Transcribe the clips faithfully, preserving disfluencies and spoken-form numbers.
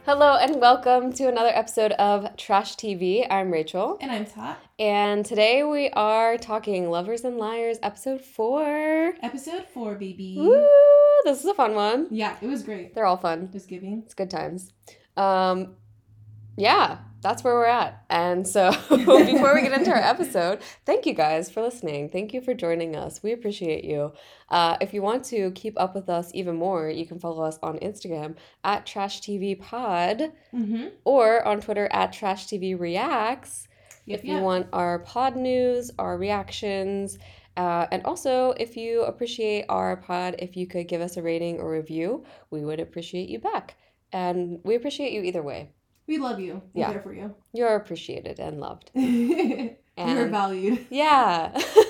Hello and welcome to another episode of Trash T V. I'm Rachel. And I'm Tot. And today we are talking Lovers and Liars episode four. Episode four, baby. Woo! This is a fun one. Yeah, it was great. They're all fun. Just giving. It's good times. Um, yeah, that's where we're at. And so before we get into our episode, thank you guys for listening. Thank you for joining us. We appreciate you. Uh, if you want to keep up with us even more, you can follow us on Instagram at Trash T V Pod Mm-hmm. or on Twitter at Trash T V Reacts. Yep, if you yep. want our pod news, our reactions, uh, and also if you appreciate our pod, if you could give us a rating or review, we would appreciate you back. And we appreciate you either way. We love you. We're Yeah. there for you. You're appreciated and loved. You're And valued. yeah.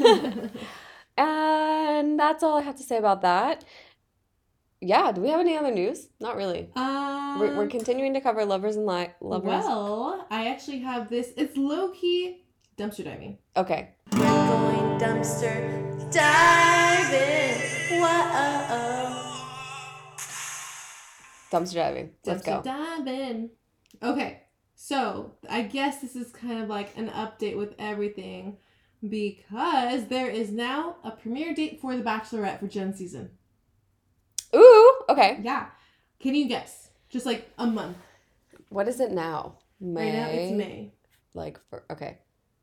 And that's all I have to say about that. Yeah, do we have any other news? Not really. Um, We're, we're continuing to cover Lovers and Li- Lovers. Well, I actually have this. It's low-key dumpster diving. Okay. We're going dumpster diving. Whoa. Dumpster diving. Let's Dumpster go. diving. Okay, so I guess this is kind of like an update with everything because there is now a premiere date for The Bachelorette for Gen season. Ooh, okay. Yeah. Can you guess? Just like a month. What is it now? May. Right now it's May. Like, for, okay.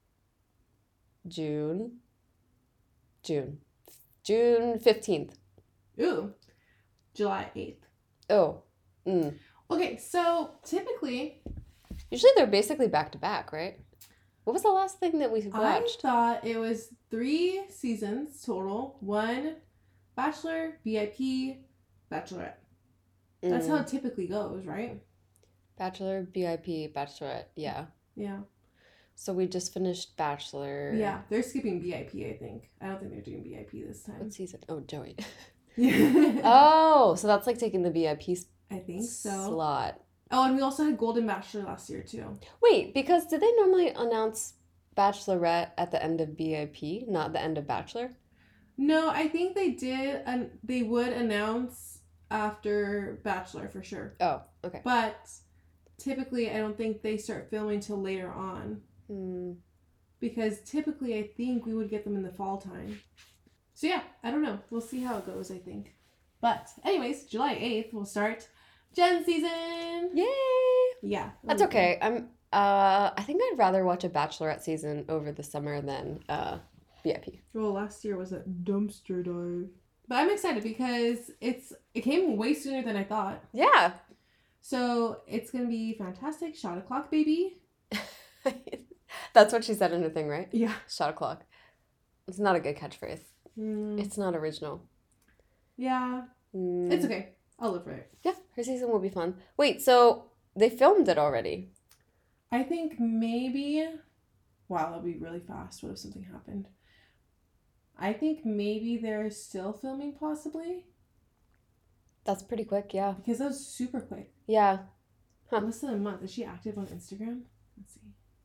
June. June. June fifteenth. Ooh. July eighth. Oh. Mm. Okay, so typically Usually they're basically back to back, right? What was the last thing that we I watched? thought it was three seasons total. One Bachelor, V I P, Bachelorette. That's Mm. how it typically goes, right? Bachelor, B I P, Bachelorette. Yeah. Yeah. So we just finished Bachelor. Yeah, they're skipping V I P, I think. I don't think they're doing V I P this time. What season? Oh, Joey. Yeah. Oh, so that's like taking the V I P I think so. slot. Oh, and we also had Golden Bachelor last year, too. Wait, because did they normally announce Bachelorette at the end of B I P, not the end of Bachelor? No, I think they did, and they would announce after Bachelor for sure. Oh, okay. But typically, I don't think they start filming till later on. Hmm. Because typically, I think we would get them in the fall time. So yeah, I don't know. We'll see how it goes, I think. But anyways, July eighth, we'll start Gen season. Yay! Yeah. That's okay. I'm. Uh, I think I'd rather watch a Bachelorette season over the summer than uh, B I P. Well, last year was a dumpster dive. But I'm excited because it's it came way sooner than I thought. Yeah. So it's gonna be fantastic. Shot o'clock, baby. That's what she said in her thing, right? Yeah. Shot o'clock. It's not a good catchphrase. Mm, It's not original. yeah. Mm. It's okay. I'll live for it. Yeah, her season will be fun. Wait, so they filmed it already? I think maybe. Wow, that'd be really fast. What if something happened? I think maybe they're still filming, possibly. That's pretty quick, yeah. Because that was super quick. Yeah. Huh. Less than a month. Is she active on Instagram? Let's see.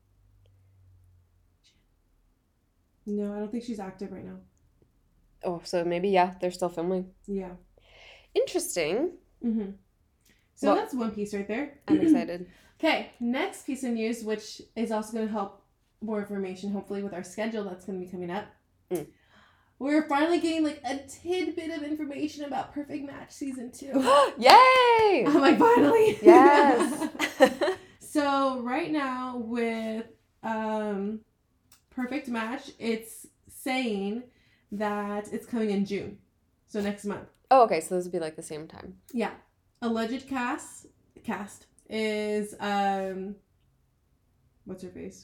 No, I don't think she's active right now. Oh, so maybe, yeah, they're still filming. Yeah. Interesting. Mm-hmm. So Well- that's one piece right there. I'm excited. Okay, next piece of news, which is also going to help more information, hopefully, with our schedule that's going to be coming up. Mm. We're finally getting like a tidbit of information about Perfect Match season two. Yay! I'm like, finally! Yes! So right now with um, Perfect Match, it's saying that it's coming in June. So next month. Oh, okay, so this would be like the same time. Yeah. Alleged cast cast is um what's her face?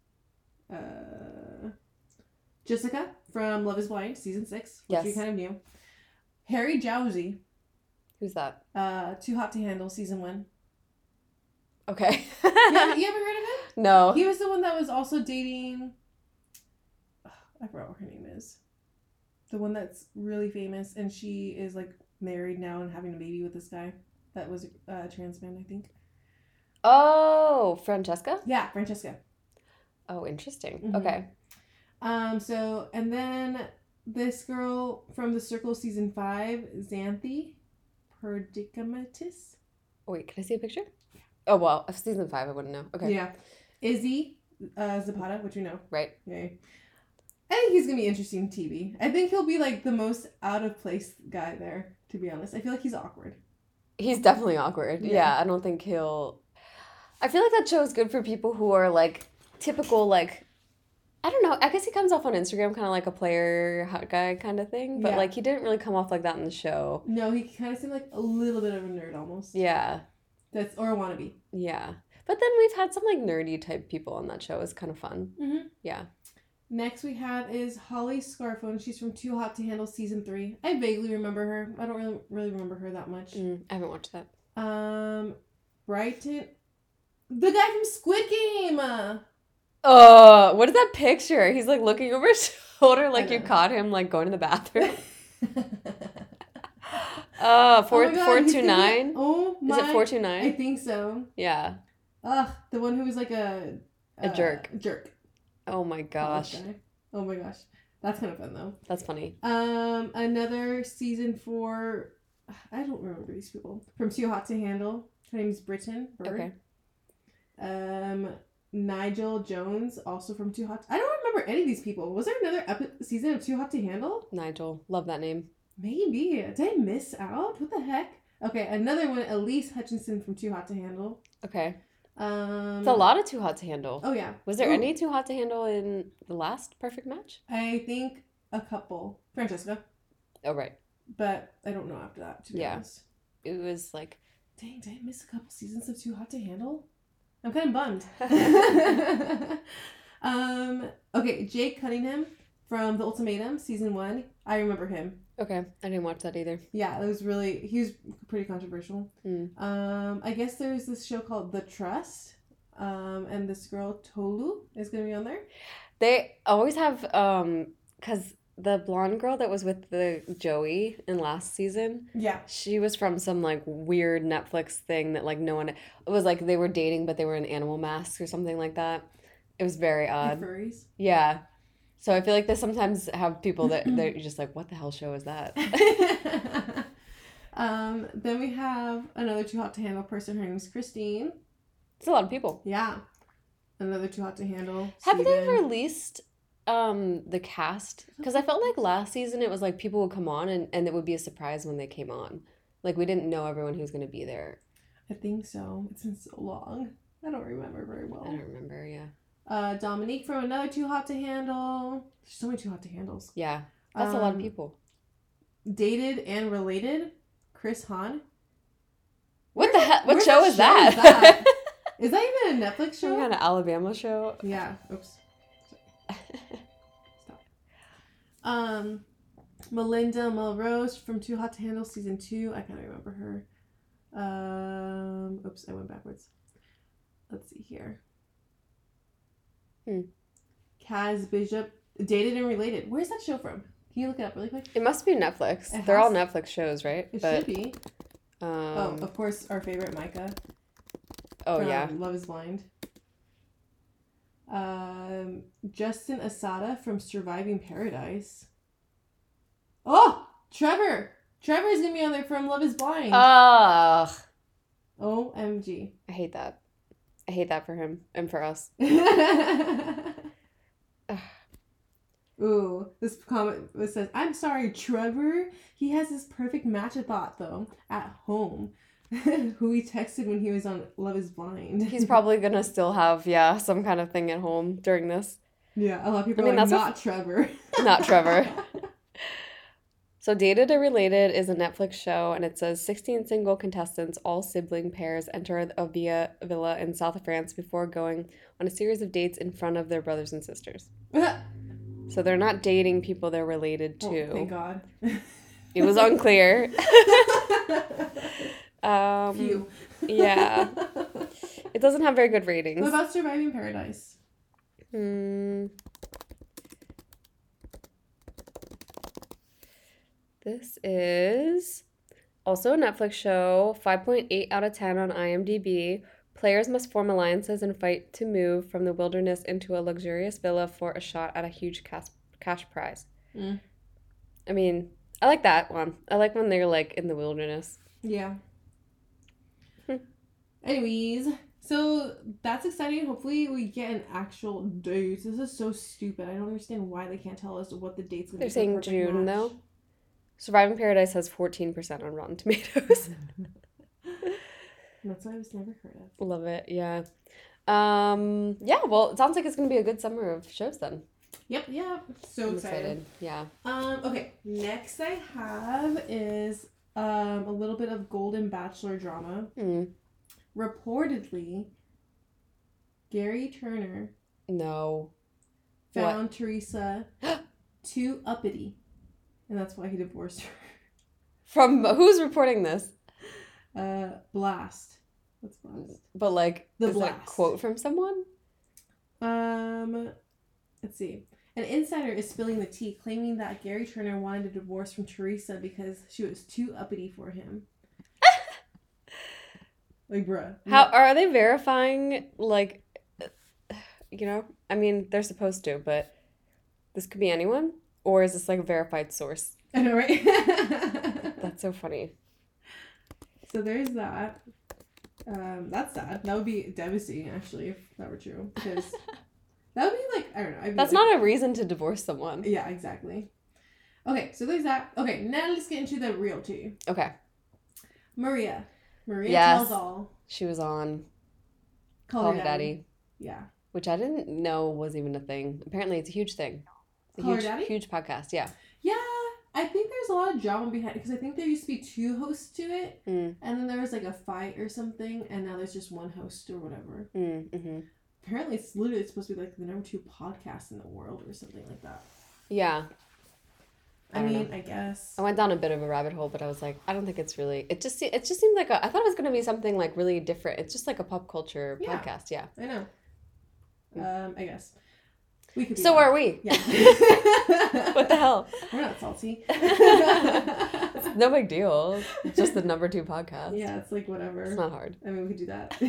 Uh Jessica from Love is Blind, season six, which Yes. we kind of knew. Harry Jowsey, Who's that? uh Too Hot to Handle, season one. Okay. You ever, you ever heard of him? No. He was the one that was also dating Ugh, I forgot what her name is. The one that's really famous and she is like married now and having a baby with this guy that was uh, a trans man, I think. Oh, Francesca? Yeah, Francesca. Oh, interesting. Mhm. Okay. Um, so, and then this girl from The Circle season five, Xanthi Perdicamatis. Wait, can I see a picture? Oh, well, season five, I wouldn't know. Okay. Yeah. Izzy uh, Zapata, which you know. Right. Yeah. I think he's going to be interesting T V. I think he'll be like the most out of place guy there, to be honest. I feel like he's awkward. He's definitely awkward. Yeah. Yeah, I don't think he'll... I feel like that show is good for people who are, like, typical, like... I don't know. I guess he comes off on Instagram kind of like a player hot guy kind of thing. But, Yeah. like, he didn't really come off like that in the show. No, he kind of seemed like a little bit of a nerd almost. Yeah. That's Or a wannabe. Yeah. But then we've had some, like, nerdy type people on that show. It's kind of fun. Mm-hmm. Yeah. Next we have is Holly Scarfone. She's from Too Hot to Handle season three. I vaguely remember her. I don't really really remember her that much. Mm, I haven't watched that. Um, Brighton, the guy from Squid Game. Uh, Oh, what is that picture? He's, like, looking over his shoulder like you know. caught him, like, going to the bathroom. Uh, four, oh my God, four he's two gonna be- nine? Oh my! Is it four two I nine? think so. Yeah. Ugh, the one who was like a A jerk. Jerk. Oh my gosh. Guy. Oh my gosh, that's kind of fun though. That's funny. Um, another season for I don't remember these people from Too Hot to Handle. Her name's Britton. Bird. Okay. Um, Nigel Jones, also from Too Hot. I don't remember any of these people. Was there another epi- season of Too Hot to Handle? Nigel. Love that name. Maybe. Did I miss out? What the heck? Okay, another one. Elise Hutchinson from Too Hot to Handle. Okay. Um, It's a lot of Too Hot to Handle. Oh yeah. Was there Ooh, any Too Hot to Handle in the last Perfect Match? I think a couple. Francesca, Oh, right. but I don't know after that. To be Yeah. honest. It was like... Dang, did I miss a couple seasons of Too Hot to Handle? I'm kind of bummed. um. Okay, Jake Cunningham from The Ultimatum, season one. I remember him. Okay. I didn't watch that either. Yeah, it was really. He was pretty controversial. Mm. Um. I guess there's this show called The Trust. Um. And this girl Tolu is gonna be on there. They always have... um, because the blonde girl that was with the Joey in last season... Yeah. She was from some, like, weird Netflix thing that, like, no one... It was like they were dating, but they were in animal masks or something like that. It was very odd. Furries. Yeah. So I feel like they sometimes have people that they're just like, what the hell show is that? um. Then we have another Too Hot to Handle person. Her name's Christine. It's a lot of people. Yeah. Another Too Hot to Handle. Have they Steven. released um, the cast? Because I felt like last season it was like people would come on and, and it would be a surprise when they came on. Like we didn't know everyone who was going to be there. I think so. It's been so long. I don't remember very well. I don't remember, yeah. Uh, Dominique from another Too Hot to Handle. There's so many Too Hot to Handles. Yeah. That's a lot of Um, people. Dated and Related. Chris Hahn. What the hell? What where's show that is show? that? Is that- Is that even a Netflix Some show? kind of Alabama show? Yeah. Oops. Stop. Um, Melinda Melrose from Too Hot to Handle season two. I can't remember her. Um, oops, I went backwards. Let's see here. Hmm. Kaz Bishop, Dated and Related. Where's that show from? Can you look it up really quick? It must be Netflix. It They're all has- Netflix shows, right? It but, should be. Um, Oh, of course, our favorite Micah. oh from yeah. Love is Blind. Um, Justin Asada from Surviving Paradise. Oh, Trevor. Trevor is gonna be on there from Love is Blind. Ugh. O M G. I hate that. I hate that for him and for us. Ooh, this comment it says, "I'm sorry, Trevor. He has this perfect match of thought though at home." Who he texted when he was on Love is Blind. He's probably gonna still have, yeah, some kind of thing at home during this. Yeah, a lot of people I mean, are like, that's not Trevor. Not Trevor. So Dated or Related is a Netflix show, and it says sixteen single contestants, all sibling pairs, enter a villa, villa in south of France before going on a series of dates in front of their brothers and sisters. So they're not dating people they're related to. Oh, thank God. It was unclear. um, Phew. Yeah. It doesn't have very good ratings. What about Surviving Paradise? Hmm. This is also a Netflix show, five point eight out of ten on IMDb. Players must form alliances and fight to move from the wilderness into a luxurious villa for a shot at a huge cash, cash prize. Mm. I mean, I like that one. I like when they're like in the wilderness. Yeah. Hmm. Anyways, so that's exciting. Hopefully, we get an actual date. This is so stupid. I don't understand why they can't tell us what the date's gonna They're be. for a saying perfect June, match. though. Surviving Paradise has fourteen percent on Rotten Tomatoes. That's what I was never heard of. Love it, yeah. Um, yeah, well, it sounds like it's going to be a good summer of shows then. Yep, yeah. So I'm excited. excited, yeah. Um, okay, next I have is um a little bit of Golden Bachelor drama. Mm. Reportedly, Gary Turner No. found Teresa too uppity, and that's why he divorced her. From who's reporting this? Uh, Blast. What's Blast? But like, The is that a Blast. quote from someone? Um, let's see. An insider is spilling the tea, claiming that Gary Turner wanted a divorce from Teresa because she was too uppity for him. Like, bruh. How are they verifying? Like, you know, I mean, they're supposed to, but this could be anyone, or is this like a verified source? I know, right? That's so funny. So there's that. Um, that's sad. That would be devastating, actually, if that were true. Because that would be like, I don't know. I'd be That's like, not a reason to divorce someone. Yeah, exactly. Okay, so there's that. Okay, now let's get into the real tea. Okay. Maria. Maria Yes. tells all. She was on Call, Call Her Her Daddy. Daddy, Yeah. which I didn't know was even a thing. Apparently, it's a huge thing. It's a Call Her huge, Daddy? huge podcast. Yeah. Yeah, I think there's a lot of drama behind it because I think there used to be two hosts to it, Mm, and then there was like a fight or something, and now there's just one host or whatever. mm, mm-hmm. Apparently, it's literally supposed to be like the number two podcast in the world or something like that. Yeah. I, I don't mean, know. I guess. I went down a bit of a rabbit hole, but I was like, I don't think it's really. It just se- it just seemed like a. I thought it was gonna be something like really different. It's just like a pop culture Yeah. podcast. Yeah. I know. Um, I guess. We could be So that. are we. Yeah. What the hell? We're not salty. It's no big deal. It's just the number two podcast. Yeah, it's like whatever. It's not hard. I mean, we could do that.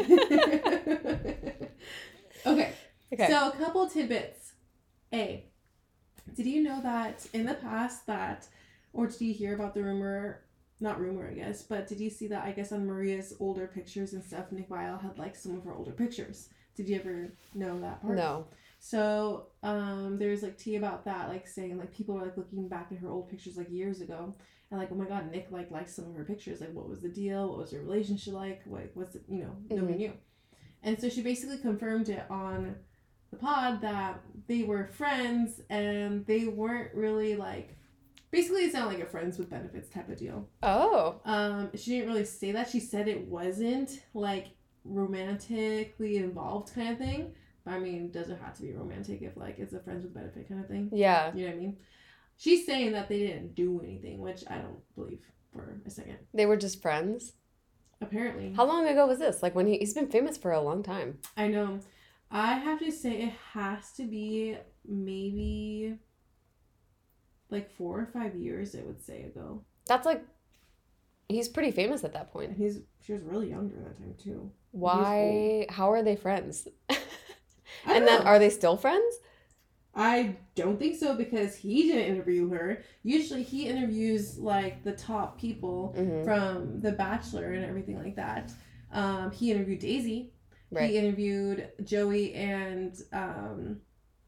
Okay. Okay. So, a couple tidbits. A. Did you know that in the past that, or did you hear about the rumor? Not rumor, I guess, but did you see that? I guess on Maria's older pictures and stuff, Nick Viall had like some of her older pictures. Did you ever know that part? No. So, um, there's like tea about that, like saying like people were like looking back at her old pictures like years ago, and like, oh my god, Nick like liked some of her pictures. Like, what was the deal? What was her relationship like? What what's it? You know, nobody Mhm. knew. And so she basically confirmed it on the pod that they were friends and they weren't really like. Basically, it sounded like a friends with benefits type of deal. Oh. Um, she didn't really say that. She said it wasn't like romantically involved kind of thing. But I mean, does it have to be romantic if like it's a friends with benefit kind of thing? Yeah. You know what I mean? She's saying that they didn't do anything, which I don't believe for a second. They were just friends. Apparently. How long ago was this? Like when he he's been famous for a long time. I know. I have to say it has to be maybe like four or five years, I would say, ago. That's like he's pretty famous at that And point. he's she was really young during that time too. Why? How are they friends? I And don't then know. are they still friends? I don't think so because he didn't interview her. Usually he interviews like the top people Mhm. from The Bachelor and everything like that. Um, he interviewed Daisy. Right. He interviewed Joey and um,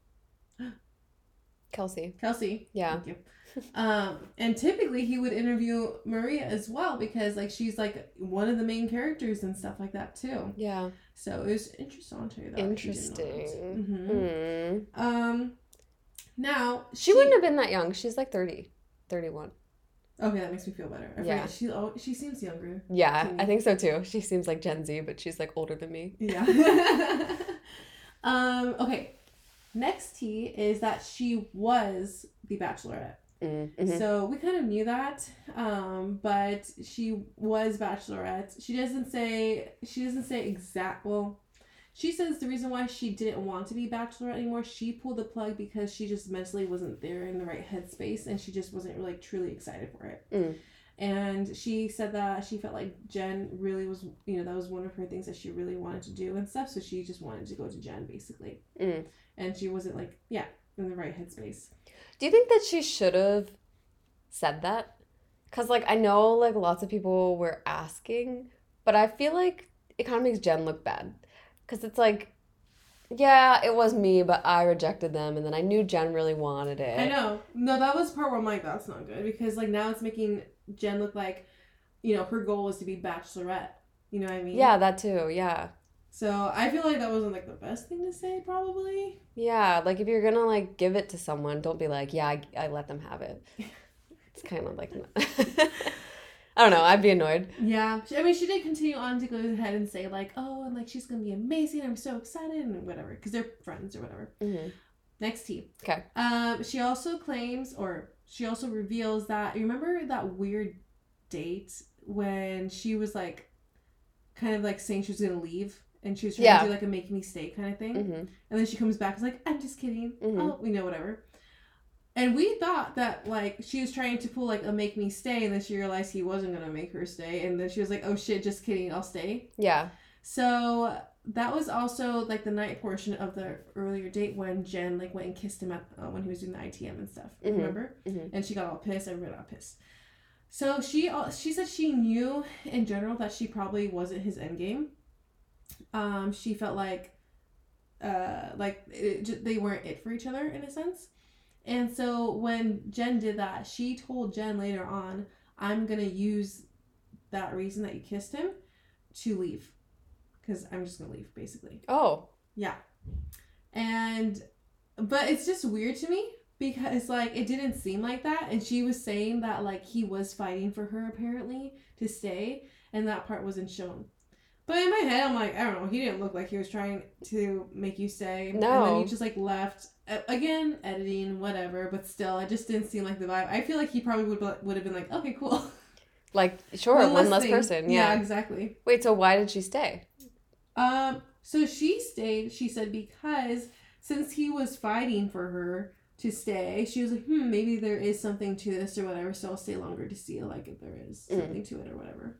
Kelsey. Kelsey. Yeah. Thank you. Um, and typically he would interview Maria as well because like she's like one of the main characters and stuff like that too. Yeah. So it was interesting. I'll tell you that. Interesting. Mm-hmm. Mm. Um, now She wouldn't have been that young. She's like thirty, thirty-one. Okay, that makes me feel better. I Yeah. forget. She oh, she seems younger. Yeah, to me. I think so too. She seems like Gen Z, but she's like older than me. Yeah. um. Okay. Next tea is that she was the Bachelorette. Mm, mhm. So we kind of knew that, um, but she was Bachelorette. She doesn't say. She doesn't say exact. Well, she says the reason why she didn't want to be Bachelorette anymore. She pulled the plug because she just mentally wasn't there in the right headspace, and she just wasn't like truly excited for it. Mm. And she said that she felt like Jen really was, you know, that was one of her things that she really wanted to do and stuff. So she just wanted to go to Jen basically, Mm. and she wasn't like, yeah, in the right headspace. Do you think that she should have said that? Because, like, I know, like, lots of people were asking, but I feel like it kind of makes Jen look bad. Because it's like, yeah, it was me, but I rejected them, and then I knew Jen really wanted it. I know. No, that was part where I'm like, that's not good. Because, like, now it's making Jen look like, you know, her goal was to be Bachelorette. You know what I mean? Yeah, that too, yeah. So, I feel like that wasn't, like, the best thing to say, probably. Yeah, like, if you're gonna, like, give it to someone, don't be like, yeah, I, I let them have it. It's kind of like... I don't know, I'd be annoyed. Yeah. I mean, she did continue on to go ahead and say, like, oh, and, like, she's gonna be amazing, I'm so excited, and whatever. Because they're friends or whatever. Mm-hmm. Next tea. Okay. Um, she also claims, or she also reveals that, you remember that weird date when she was, like, kind of, like, saying she was gonna leave? And she was trying Yeah. to do, like, a make me stay kind of thing. Mm-hmm. And then she comes back and is like, I'm just kidding. Mm-hmm. Oh, we know, whatever. And we thought that, like, she was trying to pull, like, a make me stay, and then she realized he wasn't going to make her stay, and then she was like, oh, shit, just kidding, I'll stay. Yeah. So that was also, like, the night portion of the earlier date when Jen, like, went and kissed him at, uh, when he was doing the I T M and stuff. Mm-hmm. Remember? Mm-hmm. And she got all pissed. Everybody got pissed. So she, she said she knew, in general, that she probably wasn't his endgame. Um, she felt like, uh, like, it, they weren't it for each other, in a sense. And so when Jen did that, she told Jen later on, I'm going to use that reason that you kissed him to leave. Because I'm just going to leave, basically. Oh. Yeah. And, but it's just weird to me because, like, it didn't seem like that. And she was saying that, like, he was fighting for her, apparently, to stay. And that part wasn't shown. But in my head, I'm like, I don't know. He didn't look like he was trying to make you stay. No. And then he just, like, left. Again, editing, whatever. But still, it just didn't seem like the vibe. I feel like he probably would would have been like, okay, cool. Like, sure, one, one less, less person. Yeah. Yeah, exactly. Wait, so why did she stay? Um, so she stayed, she said, because since he was fighting for her to stay, she was like, hmm, maybe there is something to this or whatever. So I'll stay longer to see, like, if there is something mm. to it or whatever.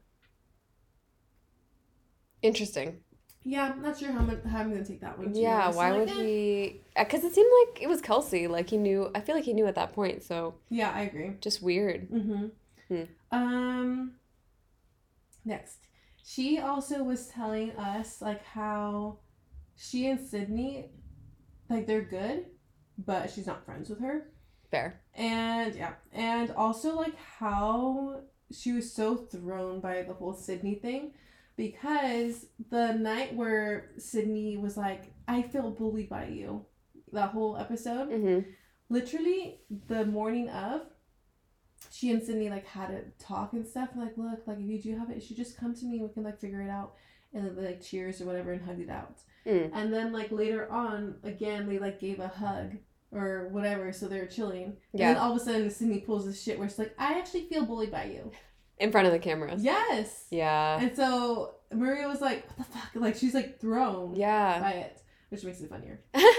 Interesting. Yeah, I'm not sure how, I'm, how I'm going to take that one. Yeah, honest. why so, would like, eh. he... Because it seemed like it was Kelsey. Like, he knew... I feel like he knew at that point, so... Yeah, I agree. Just weird. Mm-hmm. Hmm. Um, next. She also was telling us, like, how she and Sydney, like, they're good, but she's not friends with her. Fair. And, yeah. And also, like, how she was so thrown by the whole Sydney thing. Because the night where Sydney was like, I feel bullied by you, that whole episode, mm-hmm. literally the morning of, she and Sydney, like, had a talk and stuff. Like, look, like, if you do have it, you should just come to me. We can, like, figure it out. And then, like, cheers or whatever and hugged it out. Mm. And then, like, later on, again, they, like, gave a hug or whatever. So they were chilling. Yeah. And then all of a sudden, Sydney pulls this shit where she's like, I actually feel bullied by you. In front of the cameras. Yes. Yeah. And so Maria was like, what the fuck? Like, she's, like, thrown yeah. by it. Which makes it funnier.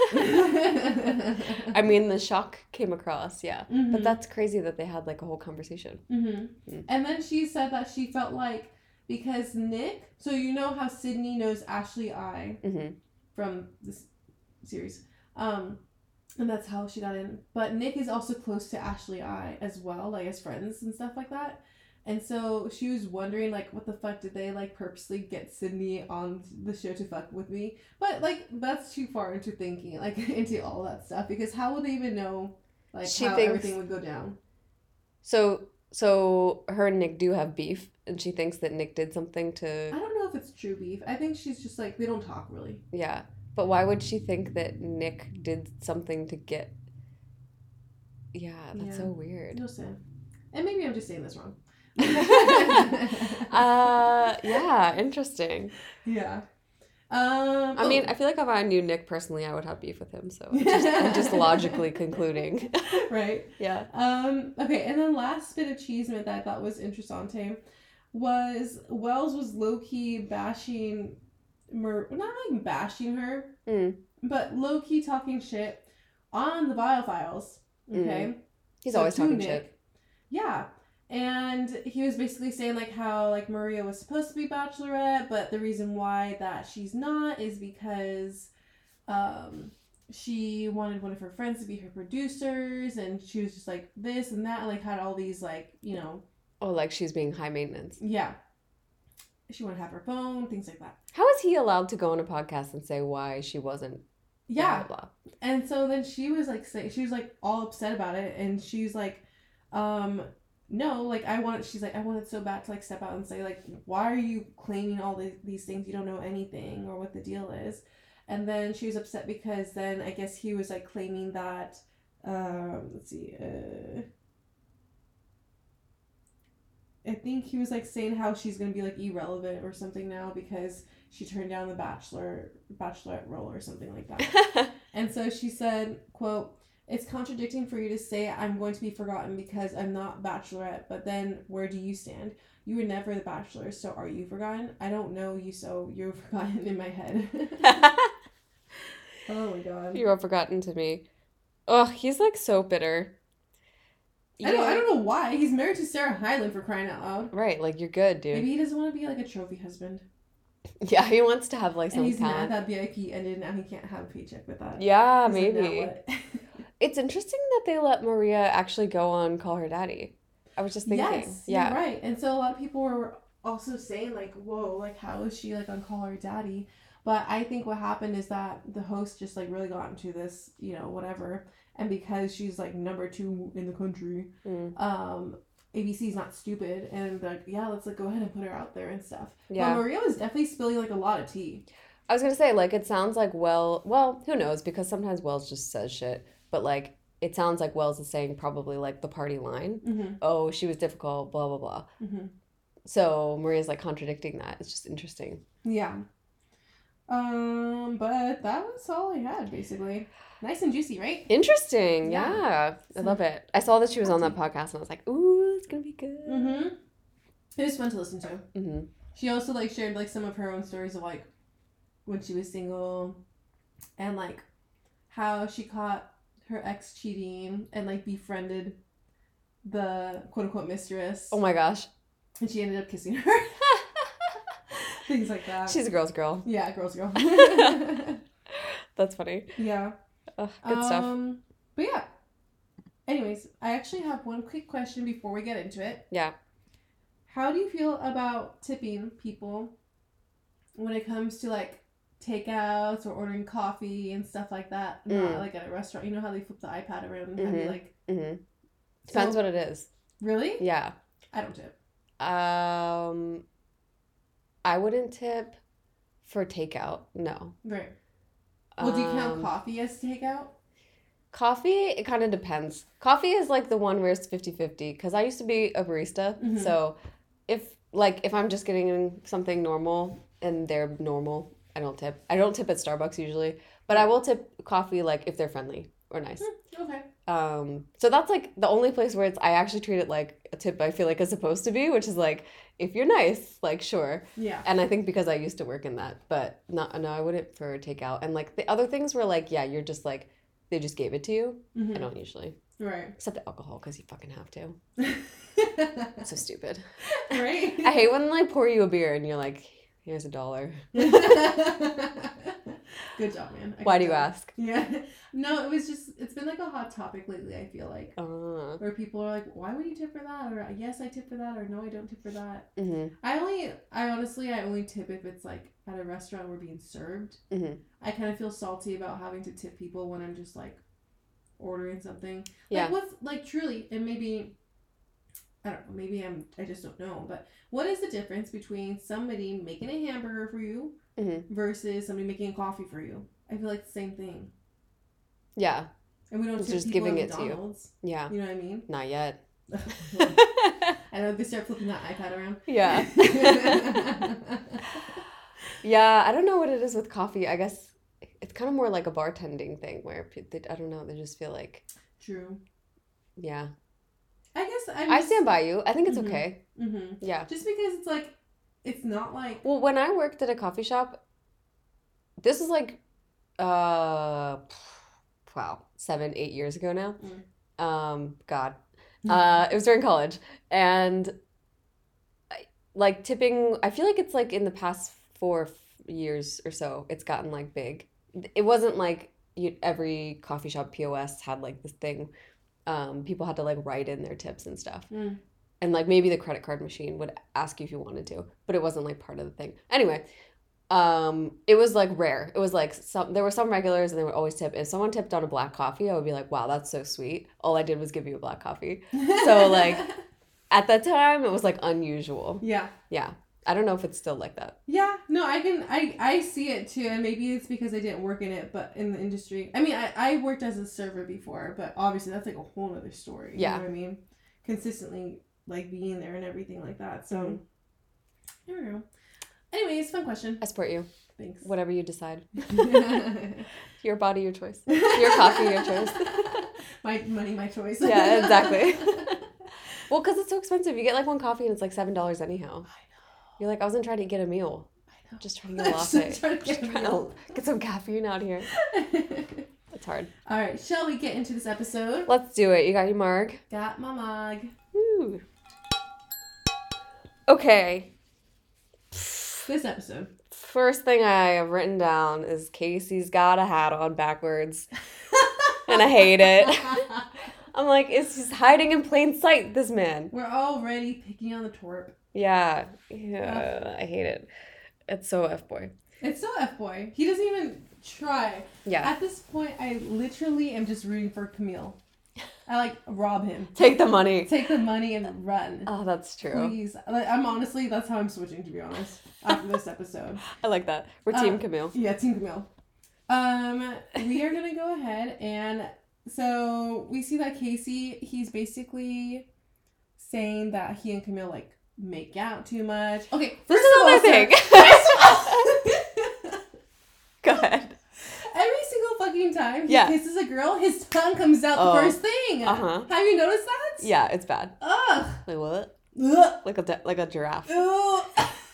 I mean, the shock came across, yeah. Mm-hmm. But that's crazy that they had, like, a whole conversation. Mm-hmm. Mm. And then she said that she felt like, because Nick... So you know how Sydney knows Ashley I mm-hmm. from this series. Um, and that's how she got in. But Nick is also close to Ashley I as well, like, as friends and stuff like that. And so she was wondering, like, what the fuck did they, like, purposely get Sydney on the show to fuck with me? But, like, that's too far into thinking, like, into all that stuff. Because how would they even know, like, she how thinks... everything would go down? So, so her and Nick do have beef, and she thinks that Nick did something to... I don't know if it's true beef. I think she's just, like, they don't talk, really. Yeah. But why would she think that Nick did something to get... Yeah, that's yeah. so weird. No say. And maybe I'm just saying this wrong. uh yeah, interesting. Yeah. Um I mean, oh. I feel like if I knew Nick personally, I would have beef with him, so just, I'm just logically concluding. Right. Yeah. Um okay, and then last bit of cheesemint that I thought was interessante was Wells was low-key bashing Mer- not like bashing her, mm. but low-key talking shit on the Biophiles. Okay. Mm. He's so always talking Nick, shit. Yeah. And he was basically saying, like, how, like, Maria was supposed to be Bachelorette, but the reason why that she's not is because um, she wanted one of her friends to be her producers, and she was just, like, this and that, and, like, had all these, like, you know... Oh, like she's being high maintenance. Yeah. she wanted to have her phone, things like that. How is he allowed to go on a podcast and say why she wasn't? Yeah. Blah, blah, blah. And so then she was like, say, she was like all upset about it, and she's like, um, no, like I want. She's like, I wanted so bad to like step out and say like, why are you claiming all these these things? You don't know anything or what the deal is. And then she was upset because then I guess he was like claiming that, um, let's see, uh. I think he was like saying how she's gonna be like irrelevant or something now because she turned down the bachelor bachelorette role or something like that. And so she said, quote, "It's contradicting for you to say I'm going to be forgotten because I'm not bachelorette, but then where do you stand? You were never the bachelor, so are you forgotten? I don't know you, so you're forgotten in my head." Oh my god. You are forgotten to me. Oh, he's like so bitter. I don't, I don't know why. He's married to Sarah Hyland, for crying out loud. Right, like you're good, dude. Maybe he doesn't want to be like a trophy husband. Yeah, he wants to have like some and he's talent. mad that V I P ended, now he can't have a paycheck with that. Yeah, He's maybe. like, now what? It's interesting that they let Maria actually go on Call Her Daddy. I was just thinking. Yes, yeah, you're right. And so a lot of people were also saying like, whoa, like how is she like on Call Her Daddy? But I think what happened is that the host just like really got into this, you know, whatever. And because she's like number two in the country, mm. um, A B C's not stupid, and like, yeah, let's like go ahead and put her out there and stuff. Yeah. But Maria was definitely spilling like a lot of tea. I was gonna say, like, it sounds like well, well, who knows? Because sometimes Wells just says shit, but like, it sounds like Wells is saying probably like the party line. Mm-hmm. Oh, she was difficult, blah blah blah. Mm-hmm. So Maria's like contradicting that. It's just interesting. Yeah. Um, but that was all I had basically. Nice and juicy, right? Interesting. Yeah. Yeah. I love it. I saw that she was on that podcast and I was like, ooh, it's gonna be good. Mm-hmm. It was fun to listen to. Mm-hmm. She also like shared like some of her own stories of like when she was single and like how she caught her ex cheating and like befriended the quote unquote mistress. Oh my gosh. And she ended up kissing her. Things like that. She's a girl's girl. Yeah, girl's girl. That's funny. Yeah. Ugh, good um, stuff. But yeah. Anyways, I actually have one quick question before we get into it. Yeah. How do you feel about tipping people when it comes to like takeouts or ordering coffee and stuff like that? Mm. Not like at a restaurant. You know how they flip the iPad around and mm-hmm. have you like. Mm-hmm. Depends so, what it is. Really? Yeah. I don't tip. Um, I wouldn't tip for takeout. No. Right. Well, do you count um, coffee as takeout? Coffee, it kind of depends. Coffee is like the one where it's fifty-fifty because I used to be a barista. Mm-hmm. So if like if I'm just getting something normal and they're normal, I don't tip. I don't tip at Starbucks usually, but I will tip coffee like if they're friendly or nice. Mm, okay. Um, so that's like the only place where it's I actually treat it like a tip I feel like it's supposed to be, which is like if you're nice, like sure. Yeah. And I think because I used to work in that, but no, no, I wouldn't for takeout. And like the other things were like, yeah, you're just like they just gave it to you. Mm-hmm. I don't usually. Right. Except the alcohol because you fucking have to. It's so stupid. Right. I hate when they pour you a beer and you're like, here's a dollar. Good job, man. I Why do you ask? Yeah. No, it was just, it's been like a hot topic lately, I feel like. Uh, where people are like, why would you tip for that? Or yes, I tip for that. Or no, I don't tip for that. Mm-hmm. I only, I honestly, I only tip if it's like at a restaurant we're being served. Mm-hmm. I kind of feel salty about having to tip people when I'm just like ordering something. Yeah. Like what's, like truly, and maybe, I don't know, maybe I'm, I just don't know. But what is the difference between somebody making a hamburger for you mm-hmm. versus somebody making a coffee for you? I feel like it's the same thing. Yeah. And we don't it's tip just people giving at it to you. Yeah. You know what I mean? Not yet. I know they start flipping that iPad around. Yeah. Yeah, I don't know what it is with coffee. I guess it's kind of more like a bartending thing where they, I don't know, they just feel like. True. Yeah. I guess I'm I just... stand by you. I think it's mm-hmm. okay. Mm-hmm. Yeah. Just because it's like, it's not like. Well, when I worked at a coffee shop, this is like, uh, wow, seven, eight years ago now. Mm. Um, God, uh, it was during college, and I, like tipping. I feel like it's like in the past four years or so, it's gotten like big. It wasn't like you, every coffee shop P O S had like this thing. Um, people had to like write in their tips and stuff. Mm. And, like, maybe the credit card machine would ask you if you wanted to, but it wasn't, like, part of the thing. Anyway, um, it was, like, rare. It was, like, some there were some regulars, and they would always tip. If someone tipped on a black coffee, I would be like, wow, that's so sweet. All I did was give you a black coffee. So, like, at that time, it was, like, unusual. Yeah. Yeah. I don't know if it's still like that. Yeah, no, I can, I, I see it too, and maybe it's because I didn't work in it, but in the industry. I mean, I, I worked as a server before, but obviously that's like a whole other story. Yeah. You know what I mean? Consistently, like, being there and everything like that, so, mm-hmm. I don't know. Anyways, fun question. I support you. Thanks. Whatever you decide. Your body, your choice. Your coffee, your choice. My money, my choice. Yeah, exactly. Well, because it's so expensive. You get, like, one coffee and it's, like, seven dollars anyhow. You're like, I wasn't trying to get a meal. I know. Just trying to get a latte. Just trying to get, Just trying to get some caffeine out here. It's hard. All right, shall we get into this episode? Let's do it. You got your mug? Got my mug. Woo. Okay. This episode. First thing I have written down is Casey's got a hat on backwards. And I hate it. I'm like, it's just hiding in plain sight, this man. We're already picking on the twerp. Yeah. Yeah. I hate it. It's so F-boy. It's so F-boy. He doesn't even try. Yeah. At this point, I literally am just rooting for Camille. I, like, rob him. Take the money. Take the money and run. Oh, that's true. Please. Like, I'm honestly, that's how I'm switching, to be honest, after this episode. I like that. We're Team um, Camille. Yeah, Team Camille. Um, we are going to go ahead and... So, we see that Casey, he's basically saying that he and Camille, like, make out too much. Okay, first this is of all, another thing. Sir, Go ahead. Every single fucking time he yeah. kisses a girl, his tongue comes out oh. the first thing. Uh-huh. Have you noticed that? Yeah, it's bad. Ugh. Like what? Ugh. Like a like a giraffe. Ugh.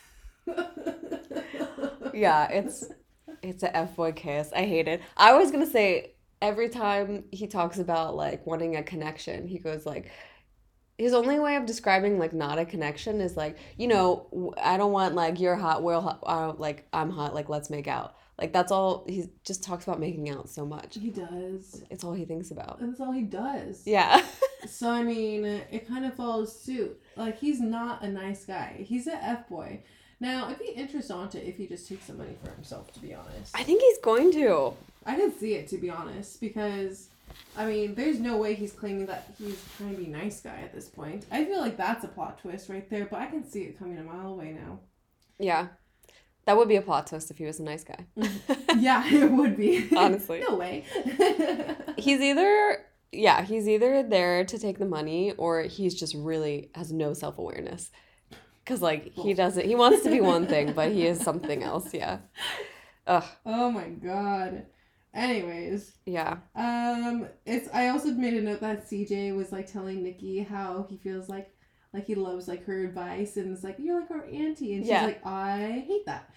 Yeah, it's it's a F-boy kiss. I hate it. I was gonna say every time he talks about like wanting a connection, he goes like, his only way of describing like not a connection is like, you know, I don't want like you're hot, we're hot, uh, like I'm hot, like let's make out. Like that's all. He just talks about making out so much. He does. It's all he thinks about. That's all he does. Yeah. So I mean, it kind of follows suit. Like he's not a nice guy. He's an F-boy. Now it'd be interesting on to if he just takes some money for himself. To be honest, I think he's going to. I can see it, to be honest, because, I mean, there's no way he's claiming that he's trying to be a nice guy at this point. I feel like that's a plot twist right there, but I can see it coming a mile away now. Yeah. That would be a plot twist if he was a nice guy. Yeah, it would be. Honestly. No way. He's either, yeah, he's either there to take the money or he's just really has no self-awareness. Because, like, he doesn't, he wants to be one thing, but he is something else, yeah. Ugh. Oh my god. Anyways, yeah. Um, it's. I also made a note that C J was like telling Nikki how he feels like, like he loves like her advice, and it's like you're like our auntie, and she's yeah. like, I hate that.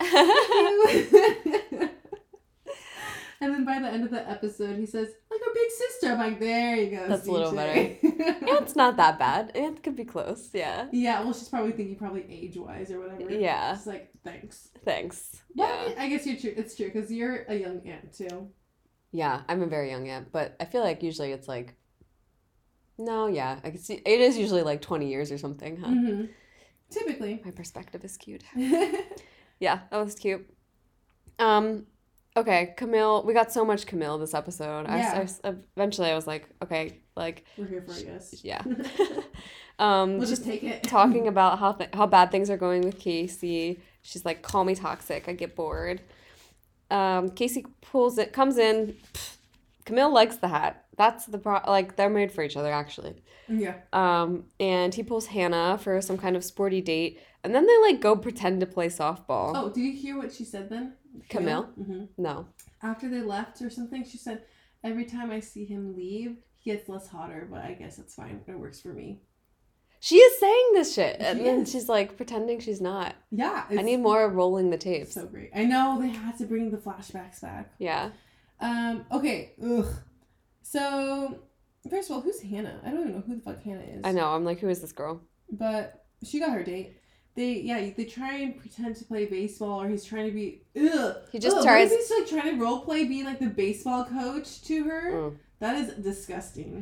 And then by the end of the episode, he says like our big sister. I'm like, there you go. That's C J. A little better. Yeah, it's not that bad. It could be close. Yeah. Yeah. Well, she's probably thinking probably age wise or whatever. Yeah. She's like, thanks. Thanks. But yeah. I guess you're true. It's true because you're a young aunt too. Yeah, I'm a very young aunt, but I feel like usually it's like, no, yeah, I can see it is usually like twenty years or something, huh? Mm-hmm. Typically. My perspective is skewed. Yeah, that was cute. Um, okay, Camille. We got so much Camille this episode. Yeah. I, I eventually I was like, okay, like we're here for it, yes. Yeah. um, we'll just take it. Talking about how th- how bad things are going with Casey. She's like, call me toxic. I get bored. Um, Casey pulls it, comes in. Pfft, Camille likes the hat. That's the pro. Like they're made for each other, actually. Yeah. Um, and he pulls Hannah for some kind of sporty date, and then they like go pretend to play softball. Oh, did you hear what she said then? Camille? Mm-hmm. No. After they left or something, she said, "Every time I see him leave, he gets less hotter, but I guess it's fine. It works for me." She is saying this shit, and She then is. she's like pretending she's not. Yeah. I need more rolling the tapes. So great. I know they had to bring the flashbacks back. Yeah. Um. Okay. Ugh. So, first of all, who's Hannah? I don't even know who the fuck Hannah is. I know. I'm like, who is this girl? But she got her date. They yeah they try and pretend to play baseball, or he's trying to be ugh. He just ugh, tries. What if he's like trying to role play being like the baseball coach to her? Mm. That is disgusting.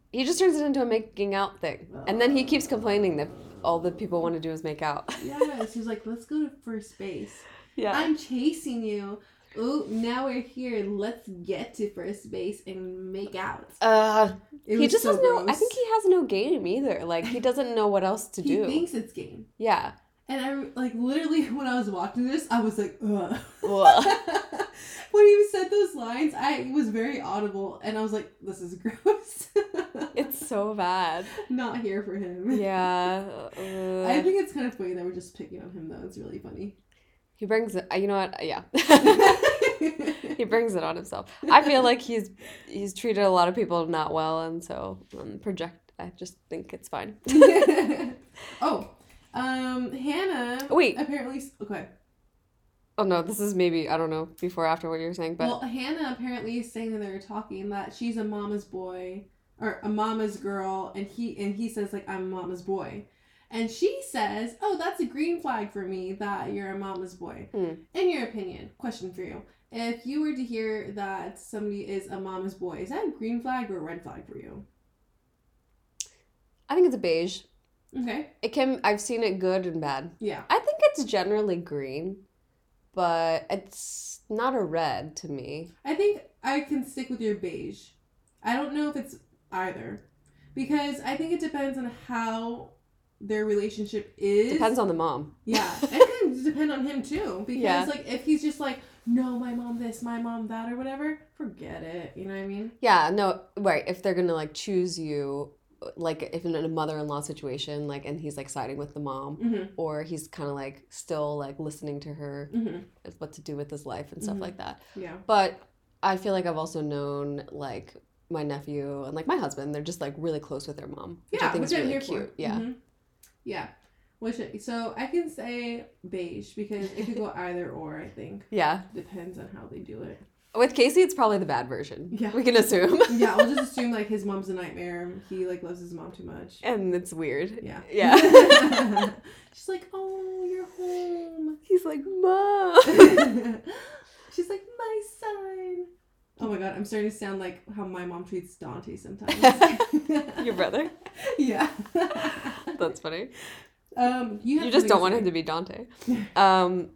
he just turns it into a making out thing. And then he keeps complaining that all the people want to do is make out. Yes, he's like, let's go to first base. Yeah. I'm chasing you. Oh, now we're here. Let's get to first base and make out. Uh, It he was just so has no, I gross. think he has no game either. Like, he doesn't know what else to He do. thinks it's game. Yeah. And I, like, literally, when I was watching this, I was like, ugh. Ugh. When he said those lines, I it was very audible, and I was like, this is gross. It's so bad. Not here for him. Yeah. Uh, I think it's kind of funny that we're just picking on him, though. It's really funny. he brings it, you know what? Yeah. He brings it on himself. I feel like he's he's treated a lot of people not well, and so um, project, I just think it's fine. Oh, um, Hannah. Wait. Apparently, okay. Oh no, this is maybe, I don't know, before or after what you're saying, but Well, Hannah apparently is saying that they were talking that she's a mama's boy or a mama's girl, and he and he says like I'm a mama's boy, and she says, "Oh, that's a green flag for me that you're a mama's boy." Hmm. In your opinion, question for you: if you were to hear that somebody is a mama's boy, is that a green flag or a red flag for you? I think it's a beige. Okay. It can, I've seen it good and bad. Yeah. I think it's generally green, but it's not a red to me. I think I can stick with your beige. I don't know if it's either, because I think it depends on how their relationship is. Depends on the mom. Yeah, it can depend on him too. Because Yeah. like if he's just like, no, my mom this, my mom that, or whatever, forget it. You know what I mean? Yeah, no, right. If they're gonna like choose you, like if in a mother-in-law situation, like, and he's like siding with the mom, Mm-hmm. or he's kind of like still like listening to her Mm-hmm. as what to do with his life and stuff Mhm. like that. Yeah. But I feel like I've also known like my nephew and like my husband, they're just like really close with their mom, which Yeah, I think which is I'm really here cute. for. Yeah. Mhm. Yeah. Which so I can say beige because it could go either or. I think Yeah. depends on how they do it. With Casey, it's probably the bad version. Yeah. We can assume. Yeah, we'll just assume like his mom's a nightmare. He like loves his mom too much. And it's weird. Yeah. Yeah. She's like, oh, you're home. He's like, Mom. She's like, my son. Oh my god, I'm starting to sound like how my mom treats Dante sometimes. Your brother? Yeah. That's funny. Um, you, have You just something don't want say. him to be Dante. Um,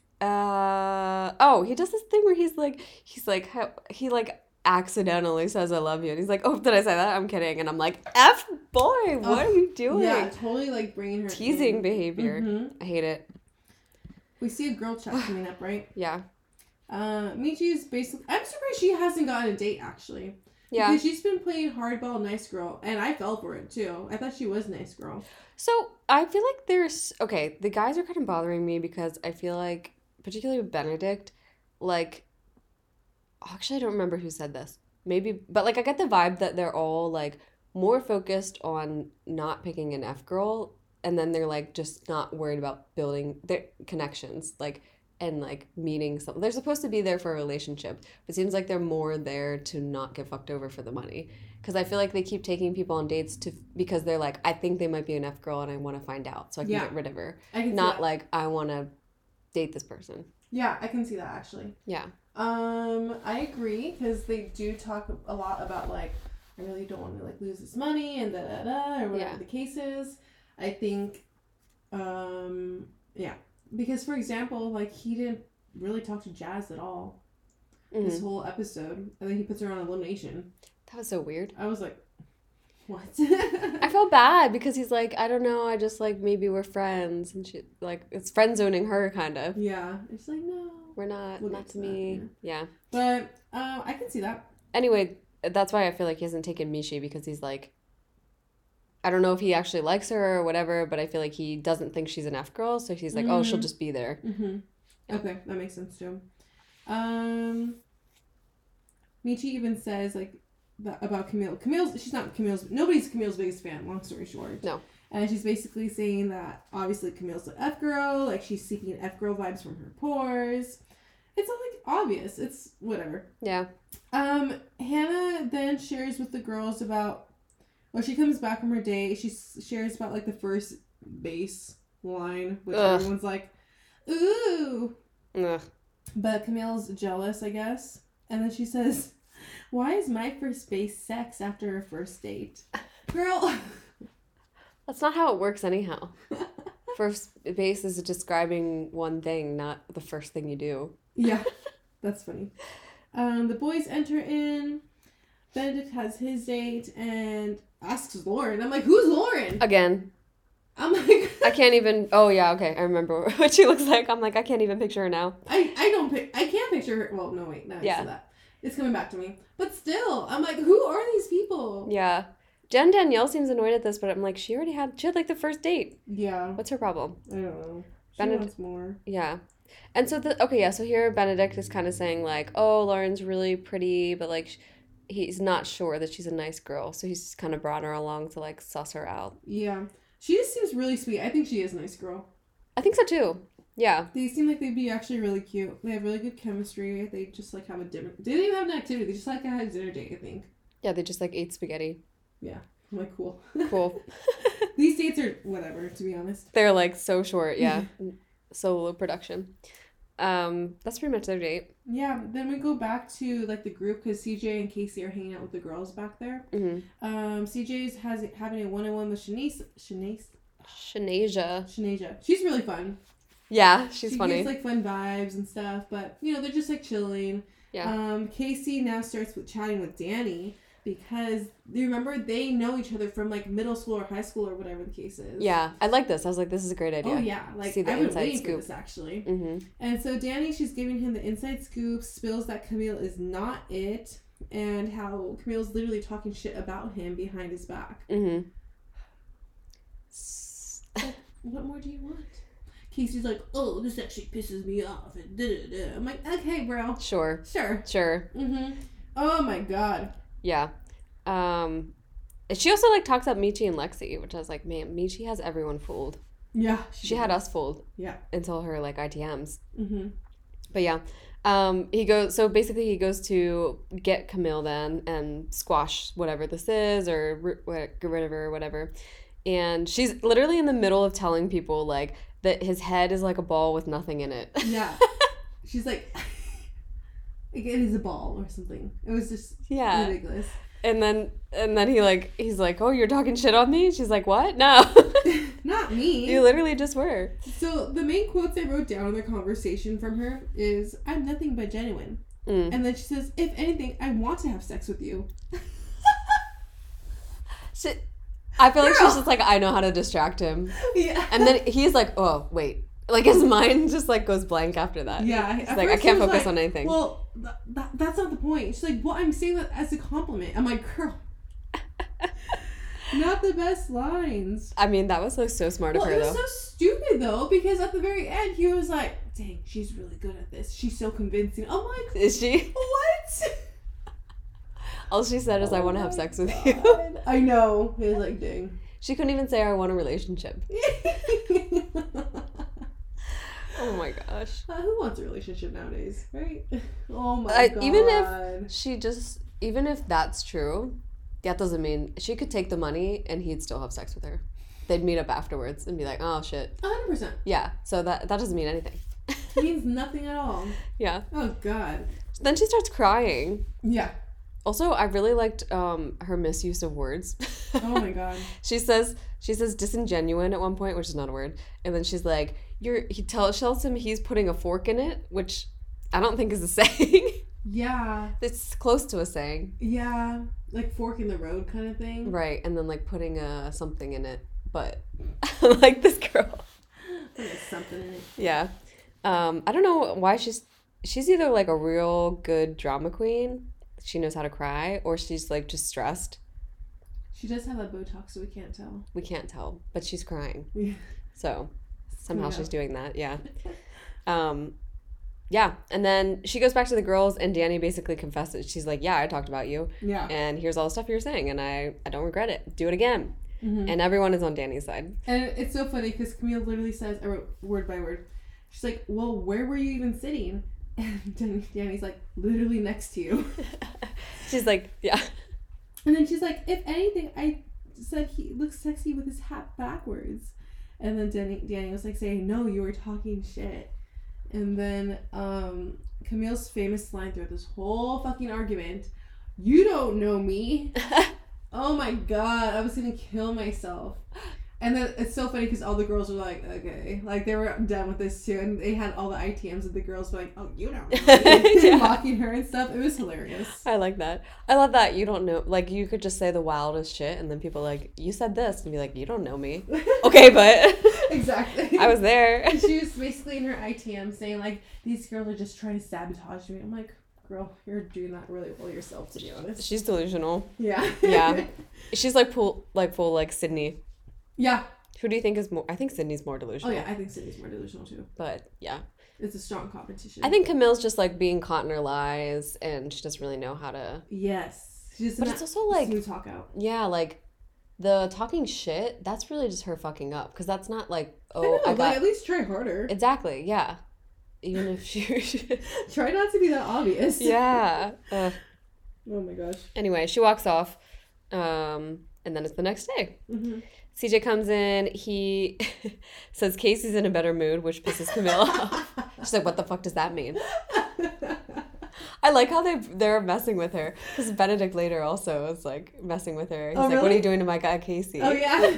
uh, oh, he does this thing where he's like, he's like, how- he like accidentally says I love you. And he's like, oh, did I say that? I'm kidding. And I'm like, F boy, what Oh, are you doing? Yeah, totally like bringing her Teasing in. behavior. Mhm. I hate it. We see a girl chat coming up, right? Yeah. Uh, Michi is basically. I'm surprised she hasn't gotten a date actually. Yeah. Because she's been playing hardball nice girl, and I fell for it too. I thought she was nice girl. So I feel like there's okay, the guys are kind of bothering me because I feel like, particularly with Benedict, like actually I don't remember who said this. Maybe, but like I get the vibe that they're all like more focused on not picking an F girl, and then they're like just not worried about building their connections, like and like meeting some. They're supposed to be there for a relationship, but it seems like they're more there to not get fucked over for the money. Because I feel like they keep taking people on dates to because they're like, I think they might be an F girl and I want to find out so I can Yeah. get rid of her. I can see Not that. like I want to date this person. Yeah, I can see that actually. Yeah. Um, I agree because they do talk a lot about like I really don't want to like lose this money and da da da or whatever Yeah. the case is. I think, um, yeah, because for example, like he didn't really talk to Jazz at all this Mhm. whole episode, and then he puts her on elimination. That was so weird. I was like, what? I felt bad because he's like, I don't know, I just like maybe we're friends, and she like it's friend zoning her kind of. Yeah, it's like no, We're not, We'll not get to to that, me. Yeah. but uh, I can see that. Anyway, that's why I feel like he hasn't taken Mishi because he's like, I don't know if he actually likes her or whatever, but I feel like he doesn't think she's an F girl, so he's like, oh, she'll Mhm. just be there. Mm-hmm. Yeah. Okay, that makes sense too. Um, Michi even says like that about Camille. Camille's she's not Camille's. Nobody's Camille's biggest fan. Long story short. No. And she's basically saying that obviously Camille's an F girl. Like she's seeking F girl vibes from her pores. It's all like obvious. It's whatever. Yeah. Um, Hannah then shares with the girls about. Well, she comes back from her date. She s- shares about like the first base line, which Ugh. everyone's like, ooh. Ugh. But Camille's jealous, I guess. And then she says, Why is my first base sex after a first date? Girl. That's not how it works anyhow. First base is describing one thing, not the first thing you do. Yeah, that's funny. Um, the boys enter in. Benedict has his date and asks Lauren. I'm like, who's Lauren? Again. I'm like... I can't even... Oh, yeah, okay. I remember what she looks like. I'm like, I can't even picture her now. I, I don't... pic- I can't picture her... Well, no, wait. No, I Yeah. said that. It's coming back to me. But still, I'm like, who are these people? Yeah. Jen Danielle seems annoyed at this, but I'm like, she already had... She had, like, the first date. Yeah. What's her problem? I don't know. She Benedict- wants more. Yeah. And so, the okay, yeah, so here Benedict is kind of saying, like, oh, Lauren's really pretty, but, like, sh- he's not sure that she's a nice girl. So he's just kind of brought her along to, like, suss her out. Yeah. She just seems really sweet. I think she is a nice girl. I think so, too. Yeah. They seem like they'd be actually really cute. They have really good chemistry. They just, like, have a dinner... They didn't even have an activity. They just, like, had a dinner date, I think. Yeah, they just, like, ate spaghetti. Yeah. I'm like, cool. Cool. These dates are whatever, to be honest. They're, like, so short, yeah. Solo production. Um, that's pretty much their date. Yeah, then we go back to, like, the group because C J and Casey are hanging out with the girls back there. Mm-hmm. Um, C J's has having a one-on-one with Shanice. Shanice? Shanasia. Shanasia. She's really fun. Yeah, she's she funny. gives, like, fun vibes and stuff, but, you know, they're just, like, chilling. Yeah. Um, Casey now starts with chatting with Danny because, you remember, they know each other from, like, middle school or high school or whatever the case is. Yeah, I like this. I was like, this is a great idea. Oh, yeah. Like, See the I've been inside waiting scoop. for this, actually. Mm-hmm. And so Danny, she's giving him the inside scoop, spills that Camille is not it, and how Camille's literally talking shit about him behind his back. Mm-hmm. Like, what more do you want? Casey's like, oh, this actually pisses me off. And da da da. I'm like, okay, bro. Sure. Sure. Sure. Mm-hmm. Oh my god. Yeah. Um, and she also, like, talks up Michi and Lexi, which I was like, man, Michi has everyone fooled. Yeah. She had us fooled. Yeah. Until her, like, I T Ms. Mm-hmm. But yeah. Um, he goes, so basically he goes to get Camille then and squash whatever this is or r- get rid of her or whatever. And she's literally in the middle of telling people, like, that his head is like a ball with nothing in it. Yeah. She's like, like, it is a ball or something. It was just Yeah. ridiculous. And then and then he like he's like, oh, you're talking shit on me? She's like, what? No. Not me. You literally just were. So the main quotes I wrote down in the conversation from her is, I'm nothing but genuine. Mm. And then she says, if anything, I want to have sex with you. She, I feel like Girl. she's just like, I know how to distract him. Yeah. And then he's like, oh, wait. Like, his mind just, like, goes blank after that. Yeah. He's At like, I first can't he was focus like, on anything. Well, th- th- that's not the point. She's like, well, I'm saying that as a compliment. I'm like, girl. Not the best lines. I mean, that was, like, so smart Well, of her, it was though. so stupid, though, because at the very end, he was like, dang, she's really good at this. She's so convincing. I'm like, Is she? what? All she said is, I Oh want to have my sex with God. you. I know. He was like, dang. She couldn't even say, I want a relationship. Oh, my gosh. Uh, who wants a relationship nowadays, right? Oh my I, god. even if she just, even if that's true, that doesn't mean she could take the money and he'd still have sex with her. They'd meet up afterwards and be like, oh shit. one hundred percent. Yeah, so that that doesn't mean anything. Means nothing at all. Yeah. Oh god. Then she starts crying. Yeah. Also, I really liked um her misuse of words. Oh my god. She says she says disingenuine at one point, which is not a word, and then she's like, "You're." He tells tells him he's putting a fork in it, which I don't think is a saying. Yeah. It's close to a saying. Yeah. Like fork in the road kind of thing. Right, and then like putting a something in it, but like this girl. There's something in it. Yeah. Um, I don't know why she's she's either like a real good drama queen, she knows how to cry, or she's like just stressed. She does have that Botox, so we can't tell. We can't tell, but she's crying. Yeah. So somehow Yeah. she's doing that. Yeah. Um, yeah. And then she goes back to the girls and Danny basically confesses. She's like, yeah, I talked about you. Yeah. And here's all the stuff you're saying. And I, I don't regret it. Do it again. Mm-hmm. And everyone is on Danny's side. And it's so funny because Camille literally says, I wrote word by word, she's like, well, where were you even sitting? And Dan- Danny's like, literally next to you. She's like, yeah. And then she's like, if anything, I said he looks sexy with his hat backwards. And then Danny, Danny was like saying, no, you were talking shit. And then um, Camille's famous line throughout this whole fucking argument, you don't know me. Oh my god, I was gonna kill myself. And then it's so funny because all the girls were like, okay. Like, they were done with this too. And they had all the I T Ms of the girls like, oh, you don't know. Yeah. Mocking her and stuff. It was hilarious. I like that. I love that you don't know. Like, you could just say the wildest shit and then people are like, you said this. And be like, you don't know me. Okay, but. Exactly. I was there. And she was basically in her I T M saying, like, these girls are just trying to sabotage me. I'm like, girl, you're doing that really well yourself, to be honest. She's delusional. Yeah. Yeah. She's like full, like full, like Sydney. Yeah. Who do you think is more? I think Sydney's more delusional. Oh, yeah. I think Sydney's more delusional, too. But, yeah. It's a strong competition. I think Camille's just, like, being caught in her lies, and she doesn't really know how to... Yes. She doesn't but it's also, like... smooth talk out. Yeah, like, the talking shit, that's really just her fucking up. Because that's not, like, oh, I, know, I got... like, at least try harder. Exactly, yeah. Even if she... Try not to be that obvious. Yeah. Ugh. Oh, my gosh. Anyway, she walks off, um, and then it's the next day. Mm-hmm. C J comes in, he says Casey's in a better mood, which pisses Camille off. She's like, what the fuck does that mean? I like how they, they're messing with her. Because Benedict later also was like messing with her. He's oh, like, really? what are you doing to my guy Casey? Oh, yeah.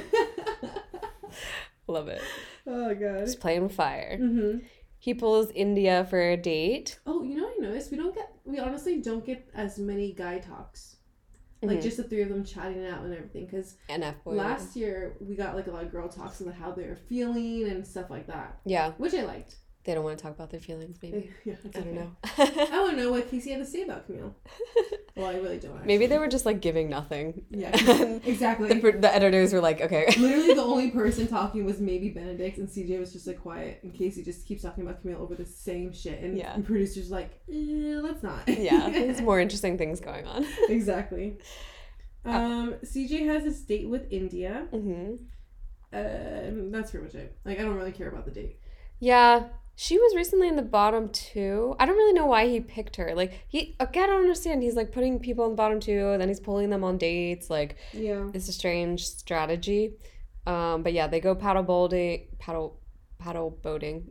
Love it. Oh, God. Just playing with fire. Mm-hmm. He pulls India for a date. Oh, you know what I noticed? We don't get, we honestly don't get as many guy talks. Like, Mm-hmm. just the three of them chatting it out and everything. Because last year, we got, like, a lot of girl talks about how they were feeling and stuff like that. Yeah. Which I liked. They don't want to talk about their feelings, maybe. Yeah, that's I don't okay. know. I want to know what Casey had to say about Camille. Well, I really don't, actually. Maybe they were just, like, giving nothing. Yeah, exactly. The, the editors were like, okay. Literally, the only person talking was maybe Benedict, and C J was just, like, quiet, and Casey just keeps talking about Camille over the same shit, and, Yeah. and producers like, eh, let's not. Yeah, there's more interesting things going on. Exactly. Um, C J has this date with India. Mm-hmm. Um, that's pretty much it. Like, I don't really care about the date. Yeah, she was recently in the bottom two. I don't really know why he picked her. Like, he, okay, I don't understand. He's, like, putting people in the bottom two, and then he's pulling them on dates. Like, Yeah. it's a strange strategy. Um, but yeah, they go paddle boating, paddle, paddle boating.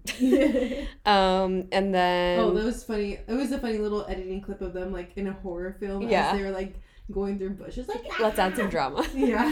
um, and then... Oh, that was funny. It was a funny little editing clip of them, like, in a horror film. Yeah. As they were, like, going through bushes. Like, let's add some drama. Yeah.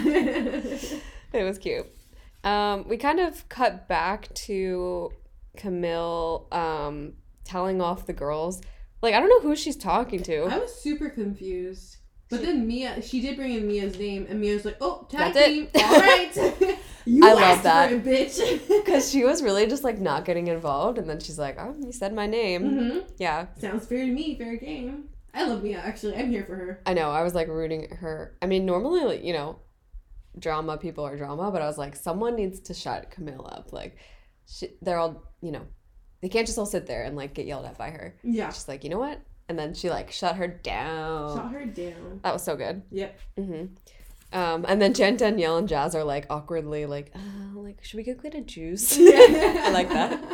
It was cute. Um, we kind of cut back to Camille um, telling off the girls. Like, I don't know who she's talking to. I was super confused. But she, then Mia, she did bring in Mia's name, and Mia's like, oh, tag That's team. it. All right. You I love asked that. for it, bitch. Because she was really just, like, not getting involved. And then she's like, oh, you said my name. Mm-hmm. Yeah. Sounds fair to me. Fair game. I love Mia, actually. I'm here for her. I know. I was, like, rooting her. I mean, normally, like, you know, drama people are drama. But I was like, someone needs to shut Camille up. Like, she, they're all, you know, they can't just all sit there and, like, get yelled at by her. Yeah. She's like, you know what? And then she, like, shut her down. Shut her down. That was so good. Yep. Mm-hmm. Um, and then Jen, Danielle, and Jazz are, like, awkwardly, like, uh, like, should we go get a juice? I like that.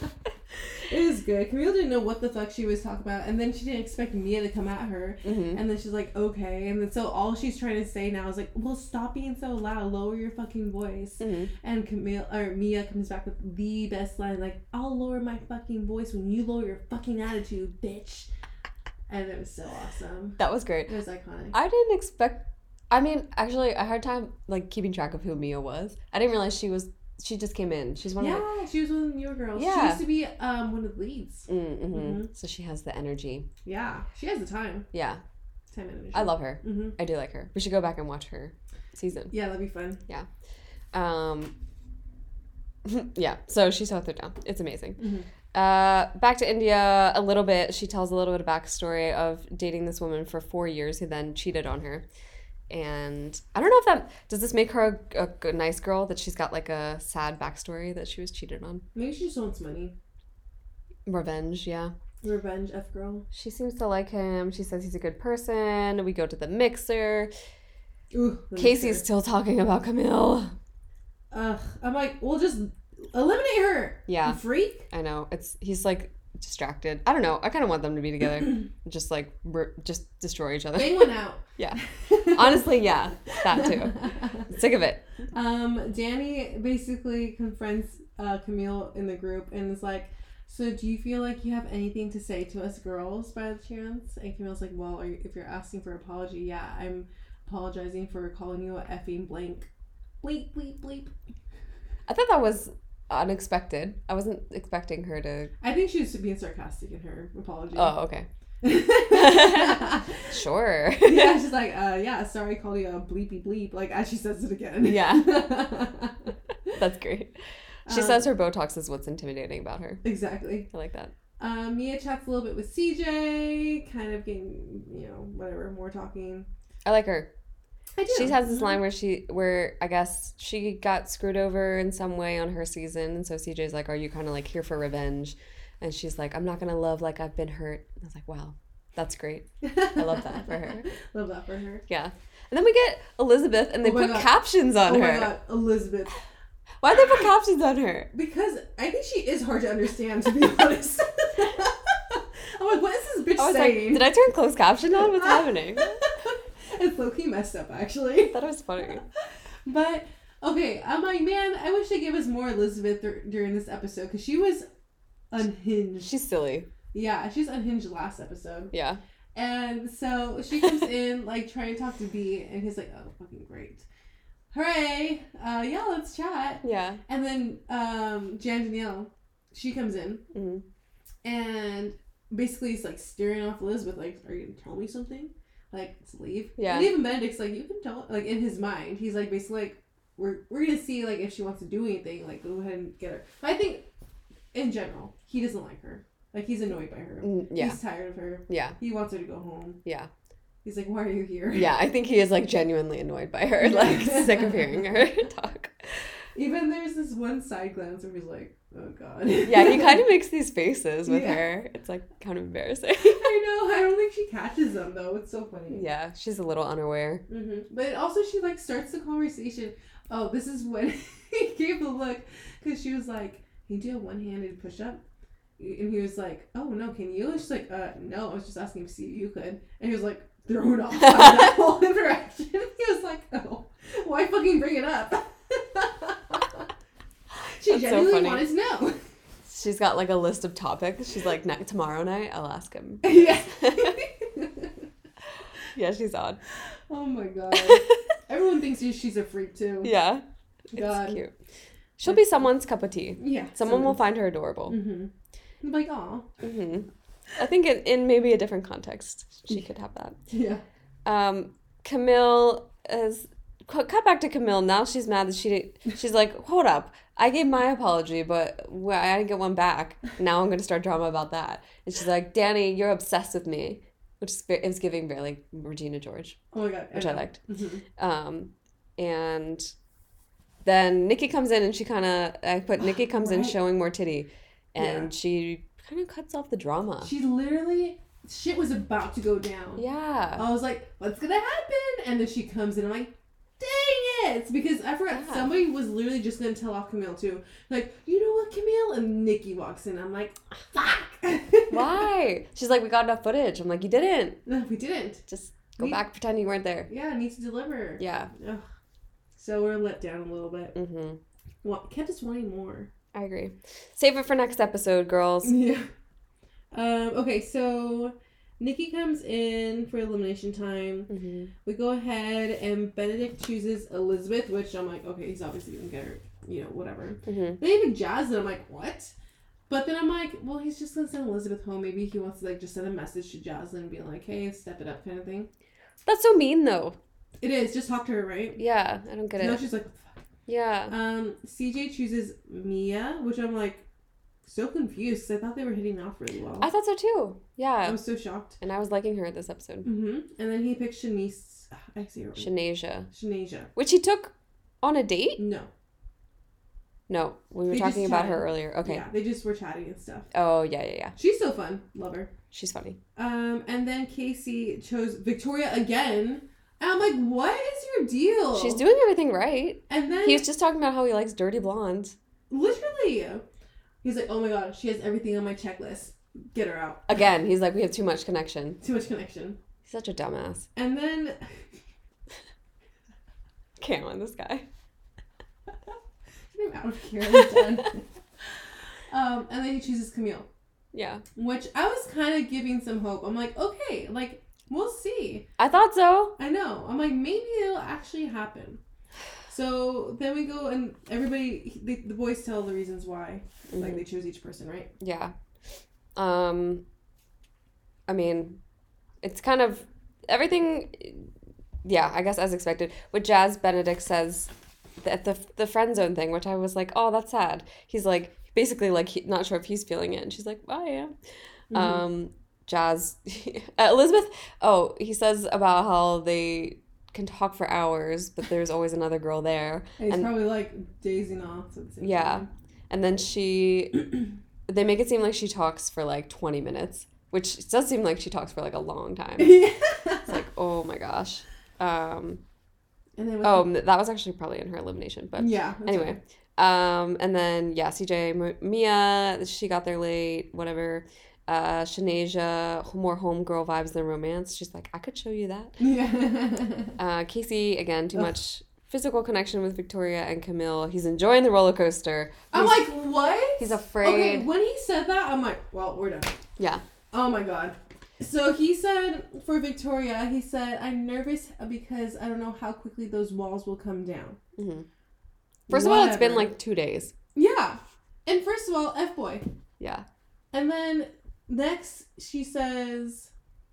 It was good. Camille didn't know what the fuck she was talking about, and then she didn't expect Mia to come at her. Mm-hmm. And then she's like, okay. And then so all she's trying to say now is like, well, stop being so loud. Lower your fucking voice. Mm-hmm. And Camille or Mia comes back with the best line, like, I'll lower my fucking voice when you lower your fucking attitude, bitch. And it was so awesome. That was great. It was iconic. I didn't expect... I mean, actually, I had time, like, keeping track of who Mia was. I didn't realize she was... She just came in. She's one yeah, of the... she was one of the newer girls. Yeah. She used to be um one of the leads. Mm-hmm. Mm-hmm. So she has the energy. Yeah. She has the time. Yeah. Time and energy. I love her. Mm-hmm. I do like her. We should go back and watch her season. Yeah, that'd be fun. Yeah. Um... yeah. So she shut her down. It's amazing. Mm-hmm. Uh, back to India a little bit. She tells a little bit of backstory of dating this woman for four years who then cheated on her. And I don't know if that... Does this make her a, a, a nice girl that she's got, like, a sad backstory that she was cheated on? Maybe she just wants money. Revenge, yeah. Revenge F girl. She seems to like him. She says he's a good person. We go to the mixer. Ooh, Casey's mixer. still talking about Camille. Ugh. I'm like, we'll just eliminate her. Yeah. You freak. I know. It's He's, like, distracted. I don't know. I kind of want them to be together. just, like, re- just destroy each other. Bang one out. Yeah. Honestly, yeah. That too. Sick of it. Um, Danny basically confronts uh, Camille in the group and is like, So do you feel like you have anything to say to us girls by chance? And Camille's like, well, are you, if you're asking for apology, yeah, I'm apologizing for calling you a effing blank. Bleep, bleep, bleep. I thought that was unexpected. I wasn't expecting her to... I think she was being sarcastic in her apology. Oh, okay. Sure. Yeah, she's like, uh, yeah, sorry, I called you a bleepy bleep. Like, as she says it again. Yeah. That's great. She um, says her Botox is what's intimidating about her. Exactly. I like that. Um, Mia chats a little bit with C J, kind of getting, you know, whatever, more talking. I like her. I do. She has this line where she, where I guess she got screwed over in some way on her season. And so C J's like, are you kind of like here for revenge? And she's like, I'm not going to love like I've been hurt. I was like, wow, that's great. I love that for her. Love that for her. Yeah. And then we get Elizabeth and they oh put God. captions on oh her. Oh my God, Elizabeth. Why'd they put captions on her? Because I think she is hard to understand, to be honest. I'm like, what is this bitch I was saying? like, did I turn closed caption on? What's happening? It's low-key messed up, actually. I thought it was funny. But, okay, I'm like, man, I wish they gave us more Elizabeth th- during this episode, because she was unhinged. She's silly. Yeah, she's unhinged last episode. Yeah. And so she comes in, like, trying to talk to B, and he's like, oh, fucking great. Hooray! Uh, yeah, let's chat. Yeah. And then um, Jan Danielle, she comes in, Mm-hmm. and basically is, like, staring off Elizabeth, like, are you going to tell me something? Like, let's leave. Yeah. And even Benedict's like, you can tell, like, in his mind, he's, like, basically, like, we're, we're going to see, like, if she wants to do anything, like, go ahead and get her. But I think, in general, he doesn't like her. Like, he's annoyed by her. Mm, yeah. He's tired of her. Yeah. He wants her to go home. Yeah. He's like, why are you here? Yeah, I think he is, like, genuinely annoyed by her. Like, sick of hearing her talk. Even there's this one side glance where he's like, oh, God. Yeah, he kind of makes these faces with Yeah. her. It's, like, kind of embarrassing. I know. I don't think she catches them, though. It's so funny. Yeah, she's a little unaware. Mm-hmm. But also, she, like, starts the conversation. Oh, this is when he gave the look. Because she was like, can you do a one-handed push-up? And he was like, oh, no, can you? And she's like, uh, no, I was just asking to see if you could. And he was like, thrown off by that whole interaction. He was like, oh, why fucking bring it up? She That's so genuinely funny. wanted to know. She's got, like, a list of topics. She's like, ne- tomorrow night, I'll ask him. Yeah. Yeah, she's odd. Oh my God. Everyone thinks she's a freak, too. Yeah. God. It's cute. She'll be someone's cup of tea. Yeah. Someone will find her adorable. Mm-hmm. I'm like, aw. Mm-hmm. I think in, in maybe a different context, she could have that. Yeah. Um, Camille is... Cut back to Camille. Now she's mad that she did, she's like, hold up. I gave my apology, but I didn't get one back. Now I'm going to start drama about that. And she's like, Danny, you're obsessed with me. Which is, it was giving very like Regina George. Oh my God. Which I, I liked. Mm-hmm. Um, and then Nikki comes in and she kind of, I put Nikki comes right. in showing more titty. And Yeah. she kind of cuts off the drama. She literally, shit was about to go down. Yeah. I was like, what's going to happen? And then she comes in. I'm like, dang it. Because I forgot Yeah. somebody was literally just going to tell off Camille too. Like, you know what, Camille? And Nikki walks in. I'm like, fuck. Why? She's like, we got enough footage. I'm like, you didn't. No, we didn't. Just go We- back, pretend you weren't there. Yeah, need to deliver. Yeah. Ugh. So we're let down a little bit. Mm-hmm. Well, kept us wanting more. I agree. Save it for next episode, girls. Yeah. Um, okay, so Nikki comes in for elimination time. Mm-hmm. We go ahead and Benedict chooses Elizabeth, which I'm like, okay, he's obviously gonna get her, you know, whatever. Mm-hmm. Then even Jasmine, I'm like, what? But then I'm like, well, he's just gonna send Elizabeth home. Maybe he wants to like just send a message to Jasmine and be like, hey, step it up kind of thing. That's so mean, though. It is. Just talk to her, right? Yeah, I don't get Now it. she's like, fuck. Yeah. Um, C J chooses Mia, which I'm like, so confused. 'Cause I thought they were hitting off really well. I thought so, too. I Yeah. was so shocked. And I was liking her this episode. Mm-hmm. And then he picked Shanice. I see her. Shanasia. Shanasia. Which he took on a date? No. No, we were They talking just about chatted. her earlier. Okay. Yeah, they just were chatting and stuff. Oh, yeah, yeah, yeah. She's so fun. Love her. She's funny. Um, and then Casey chose Victoria again. And I'm like, what is your deal? She's doing everything right. And then He was just talking about how he likes dirty blondes. literally, he's like, oh my god, she has everything on my checklist. Get her out. Again, he's like, we have too much connection. Too much connection. He's such a dumbass. And then Can't on this guy. I'm out of here. I'm done. Um, and then he chooses Camille. Yeah. Which I was kind of giving some hope. I'm like, okay, like, we'll see. I thought so. I know. I'm like, maybe it'll actually happen. So then we go and everybody, the, the boys tell the reasons why. Mm-hmm. Like, they choose each person, right? Yeah. Um, I mean, it's kind of everything, yeah, I guess as expected. With Jazz, Benedict says that the the friend zone thing, which I was like, oh, that's sad. He's like, basically like, he, not sure if he's feeling it. And she's like, I am. Mm-hmm. Um, Jazz, Elizabeth, oh, he says about how they can talk for hours, but there's always another girl there. And he's and, probably like dazing off at the same yeah. time. And then she, they make it seem like she talks for like twenty minutes, which does seem like she talks for like a long time. Yeah. It's like, oh my gosh. Um, and then oh, the- that was actually probably in her elimination, but yeah. Anyway. Right. Um, and then, yeah, C J, M- Mia, she got there late, whatever. Uh, Shanasia, more homegirl vibes than romance. She's like, I could show you that. Yeah. uh, Casey, again, too Ugh. much physical connection with Victoria and Camille. He's enjoying the roller coaster. I'm He's- like, what? He's afraid. Okay, when he said that, I'm like, well, we're done. Yeah. Oh my god. So he said, for Victoria, he said, I'm nervous because I don't know how quickly those walls will come down. Mm-hmm. First of all, it's been like two days. Yeah. And first of all, F-boy. Yeah. And then next, she says,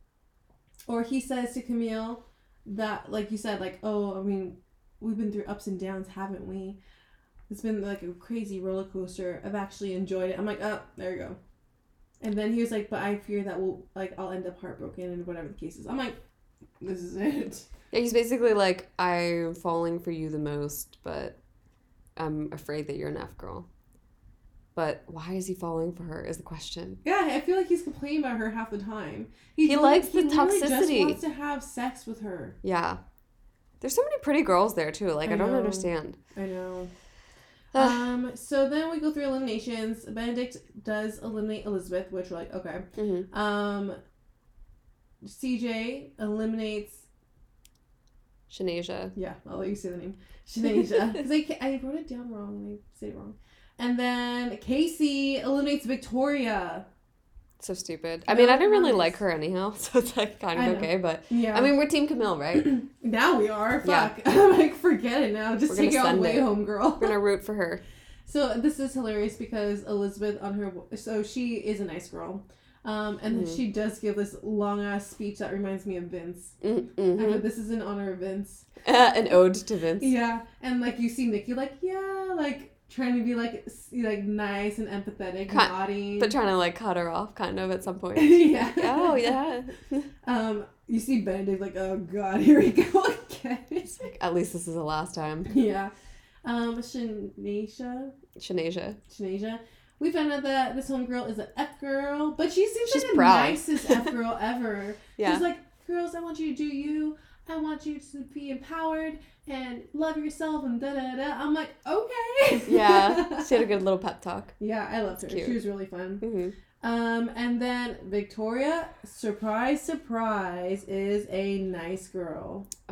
or he says to Camille that, like you said, like, oh, I mean, we've been through ups and downs, haven't we? It's been like a crazy roller coaster. I've actually enjoyed it. I'm like, oh, there you go. And then he was like, but I fear that we'll, like, I'll end up heartbroken and whatever the case is. I'm like, this is it. Yeah, he's basically like, I'm falling for you the most, but I'm afraid that you're an F girl. But why is he falling for her is the question. Yeah, I feel like he's complaining about her half the time. He, he likes the he toxicity. He just wants to have sex with her. Yeah. There's so many pretty girls there, too. Like, I, I don't know. understand. I know. um. So then we go through eliminations. Benedict does eliminate Elizabeth, which we're like, okay. Mm-hmm. Um. C J eliminates... Shanasia. Yeah, I'll let you say the name. Shanasia. Because I, I wrote it down wrong and I said it wrong. And then Casey eliminates Victoria. So stupid. I mean, I didn't really like her anyhow, so it's like kind of okay, but yeah. I mean, we're Team Camille, right? Now we are. Fuck. Yeah. I'm like, forget it now. Just We're take it gonna all the send way it. home, girl. We're gonna root for her. So this is hilarious because Elizabeth on her, so she is a nice girl. Um, and Mm-hmm. then she does give this long ass speech that reminds me of Vince. Mm-hmm. I know this is in honor of Vince. Uh, an ode to Vince. Yeah, and like you see Nikki like, yeah, like trying to be like s- like nice and empathetic, Kind- nodding. But trying to like cut her off kind of at some point. Yeah. Oh, yeah. um, you see Benedict like, oh god, here we go again. It's like, at least this is the last time. Yeah. Um, Shanasia. Shanasia. Shanasia. We found out that this homegirl is an F girl, but she seems She's like the proud. nicest F girl ever. Yeah. She's like, girls, I want you to do you. I want you to be empowered and love yourself and da da da. I'm like, okay. Yeah. She had a good little pep talk. Yeah, I loved her. Cute. She was really fun. Mm-hmm. Um, and then Victoria, surprise, surprise, is a nice girl. Ugh.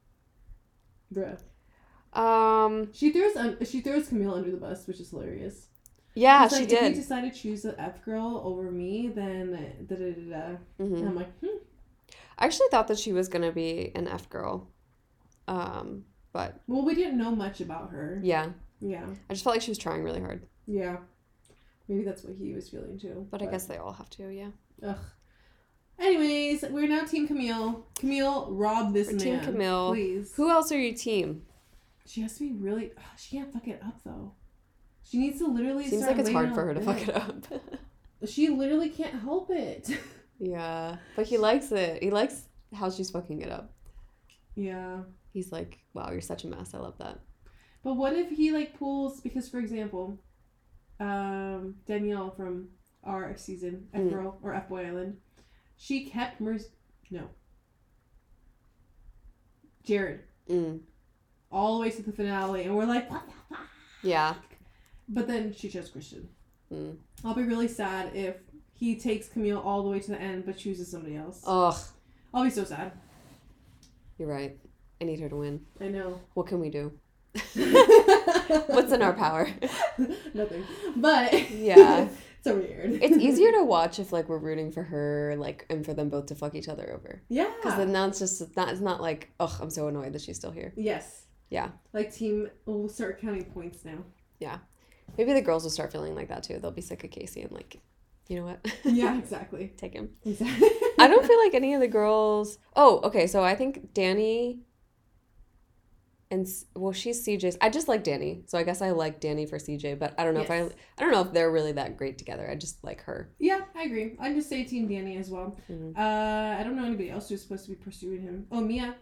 Bruh. Um. She throws un- she throws Camille under the bus, which is hilarious. Yeah, She's she like, did. If you decide to choose the F girl over me, then da da da da. Mm-hmm. And I'm like, hmm. I actually thought that she was gonna be an F girl. Um, but Well, we didn't know much about her. yeah, Yeah. I just felt like she was trying really hard. Yeah. Maybe that's what he was feeling too. But, I guess they all have to. Yeah. Ugh. Anyways, we're now Team Camille. Camille, rob this We're man. Team Camille. Please. Who else are you team? She has to be really. Ugh, she can't fuck it up though. She needs to literally. Seems start like it's laying hard for on her to the fuck bed. it up. She literally can't help it. Yeah, but he likes it. He likes how she's fucking it up. Yeah. He's like, wow, you're such a mess. I love that. But what if he like pulls? Because for example, um, Danielle from our season, F Mm. Girl or F Boy Island, she kept Mer. No. Jared. Mm. All the way to the finale, and we're like, what the fuck? Yeah. But then she chose Christian. Mm. I'll be really sad if he takes Camille all the way to the end but chooses somebody else. Ugh. I'll be so sad. You're right. I need her to win. I know. What can we do? What's in our power? Nothing. But yeah. So weird. It's easier to watch if like we're rooting for her, like, and for them both to fuck each other over. Yeah. Because then now it's just it's not. It's not like, ugh, I'm so annoyed that she's still here. Yes. Yeah. Like team will start counting points now. Yeah. Maybe the girls will start feeling like that too. They'll be sick of Casey and like, you know what? Yeah, exactly. Take him. Exactly. I don't feel like any of the girls. Oh, okay. So I think Danny. And well, she's C J's. I just like Danny, so I guess I like Danny for C J. But I don't know Yes. if I. I don't know if they're really that great together. I just like her. Yeah, I agree. I'd just say Team Danny as well. Mm-hmm. Uh, I don't know anybody else who's supposed to be pursuing him. Oh, Mia.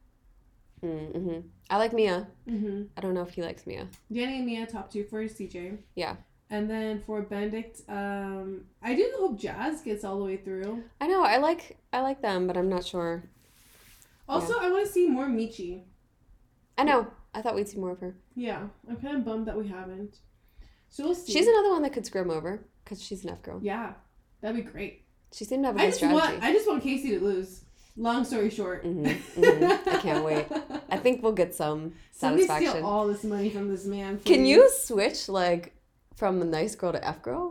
Mm-hmm. I like Mia. Mm-hmm. I don't know if he likes Mia. Danny and Mia, top two for C J. Yeah. And then for Benedict, um, I do hope Jazz gets all the way through. I know. I like. I like them, but I'm not sure. Also, yeah. I want to see more Michi. I know. I thought we'd see more of her. Yeah, I'm kind of bummed that we haven't. So we'll see. She's another one that could screw him over because she's an F girl. Yeah, that'd be great. She seemed to have a I good just strategy. want. I just want Casey to lose. Long story short. Mm-hmm, mm-hmm. I can't wait. I think we'll get some Somebody satisfaction. steal all this money from this man. Please. Can you switch like from a nice girl to F girl?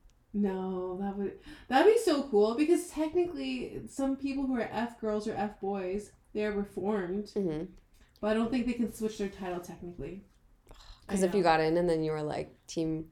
No, that would that'd be so cool because technically some people who are F girls or F boys, they are reformed. Mm-hmm. But I don't think they can switch their title technically. Because if you got in and then you were like team,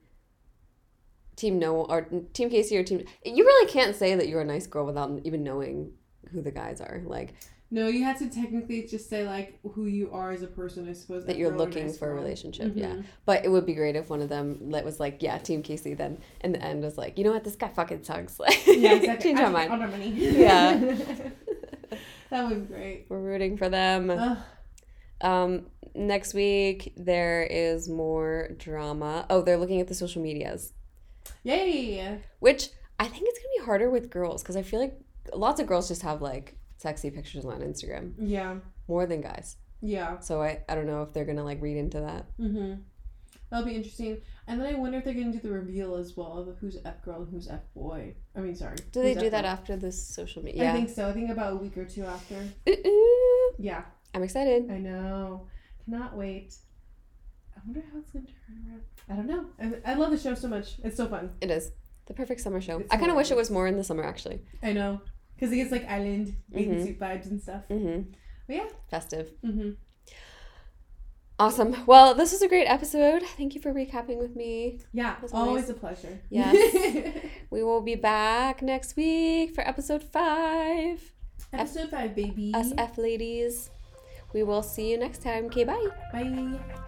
team no or team Casey or team, you really can't say that you're a nice girl without even knowing who the guys are. Like no, you have to technically just say like who you are as a person. I suppose that F you're girl or looking nice for a girl. relationship. Mm-hmm. Yeah, but it would be great if one of them that was like, yeah, team Casey. Then in the end was like, you know what, this guy fucking sucks. Like, Yeah, exactly. change I our mind. On our money. Yeah, that would be great. we're rooting for them. Ugh. Um, next week there is more drama. Oh, they're looking at the social medias, Yay! which I think it's gonna be harder with girls because I feel like lots of girls just have like sexy pictures on Instagram Yeah, more than guys. yeah. So I, I don't know if they're gonna like read into that. Mm-hmm. That'll be interesting. And then I wonder if they're gonna do the reveal as well of who's F girl and who's F boy. I mean, sorry. Do they who's do F that girl. after this social media? I think so. I think about a week or two after. Ooh, ooh. Yeah. I'm excited. I know. Cannot wait. I wonder how it's going to turn around. I don't know. I, I love the show so much. It's so fun. It is the perfect summer show. It's I kind of wish it hilarious. was more in the summer actually. I know. Because it gets like island bathing Mhm. suit vibes and stuff. Mm-hmm. But yeah. Festive. Mm-hmm. Awesome. Well, this was a great episode. Thank you for recapping with me. Yeah. That's Always nice. a pleasure. Yes. We will be back next week for episode five. Episode five, baby. Us F ladies. We will see you next time. Okay, bye. Bye.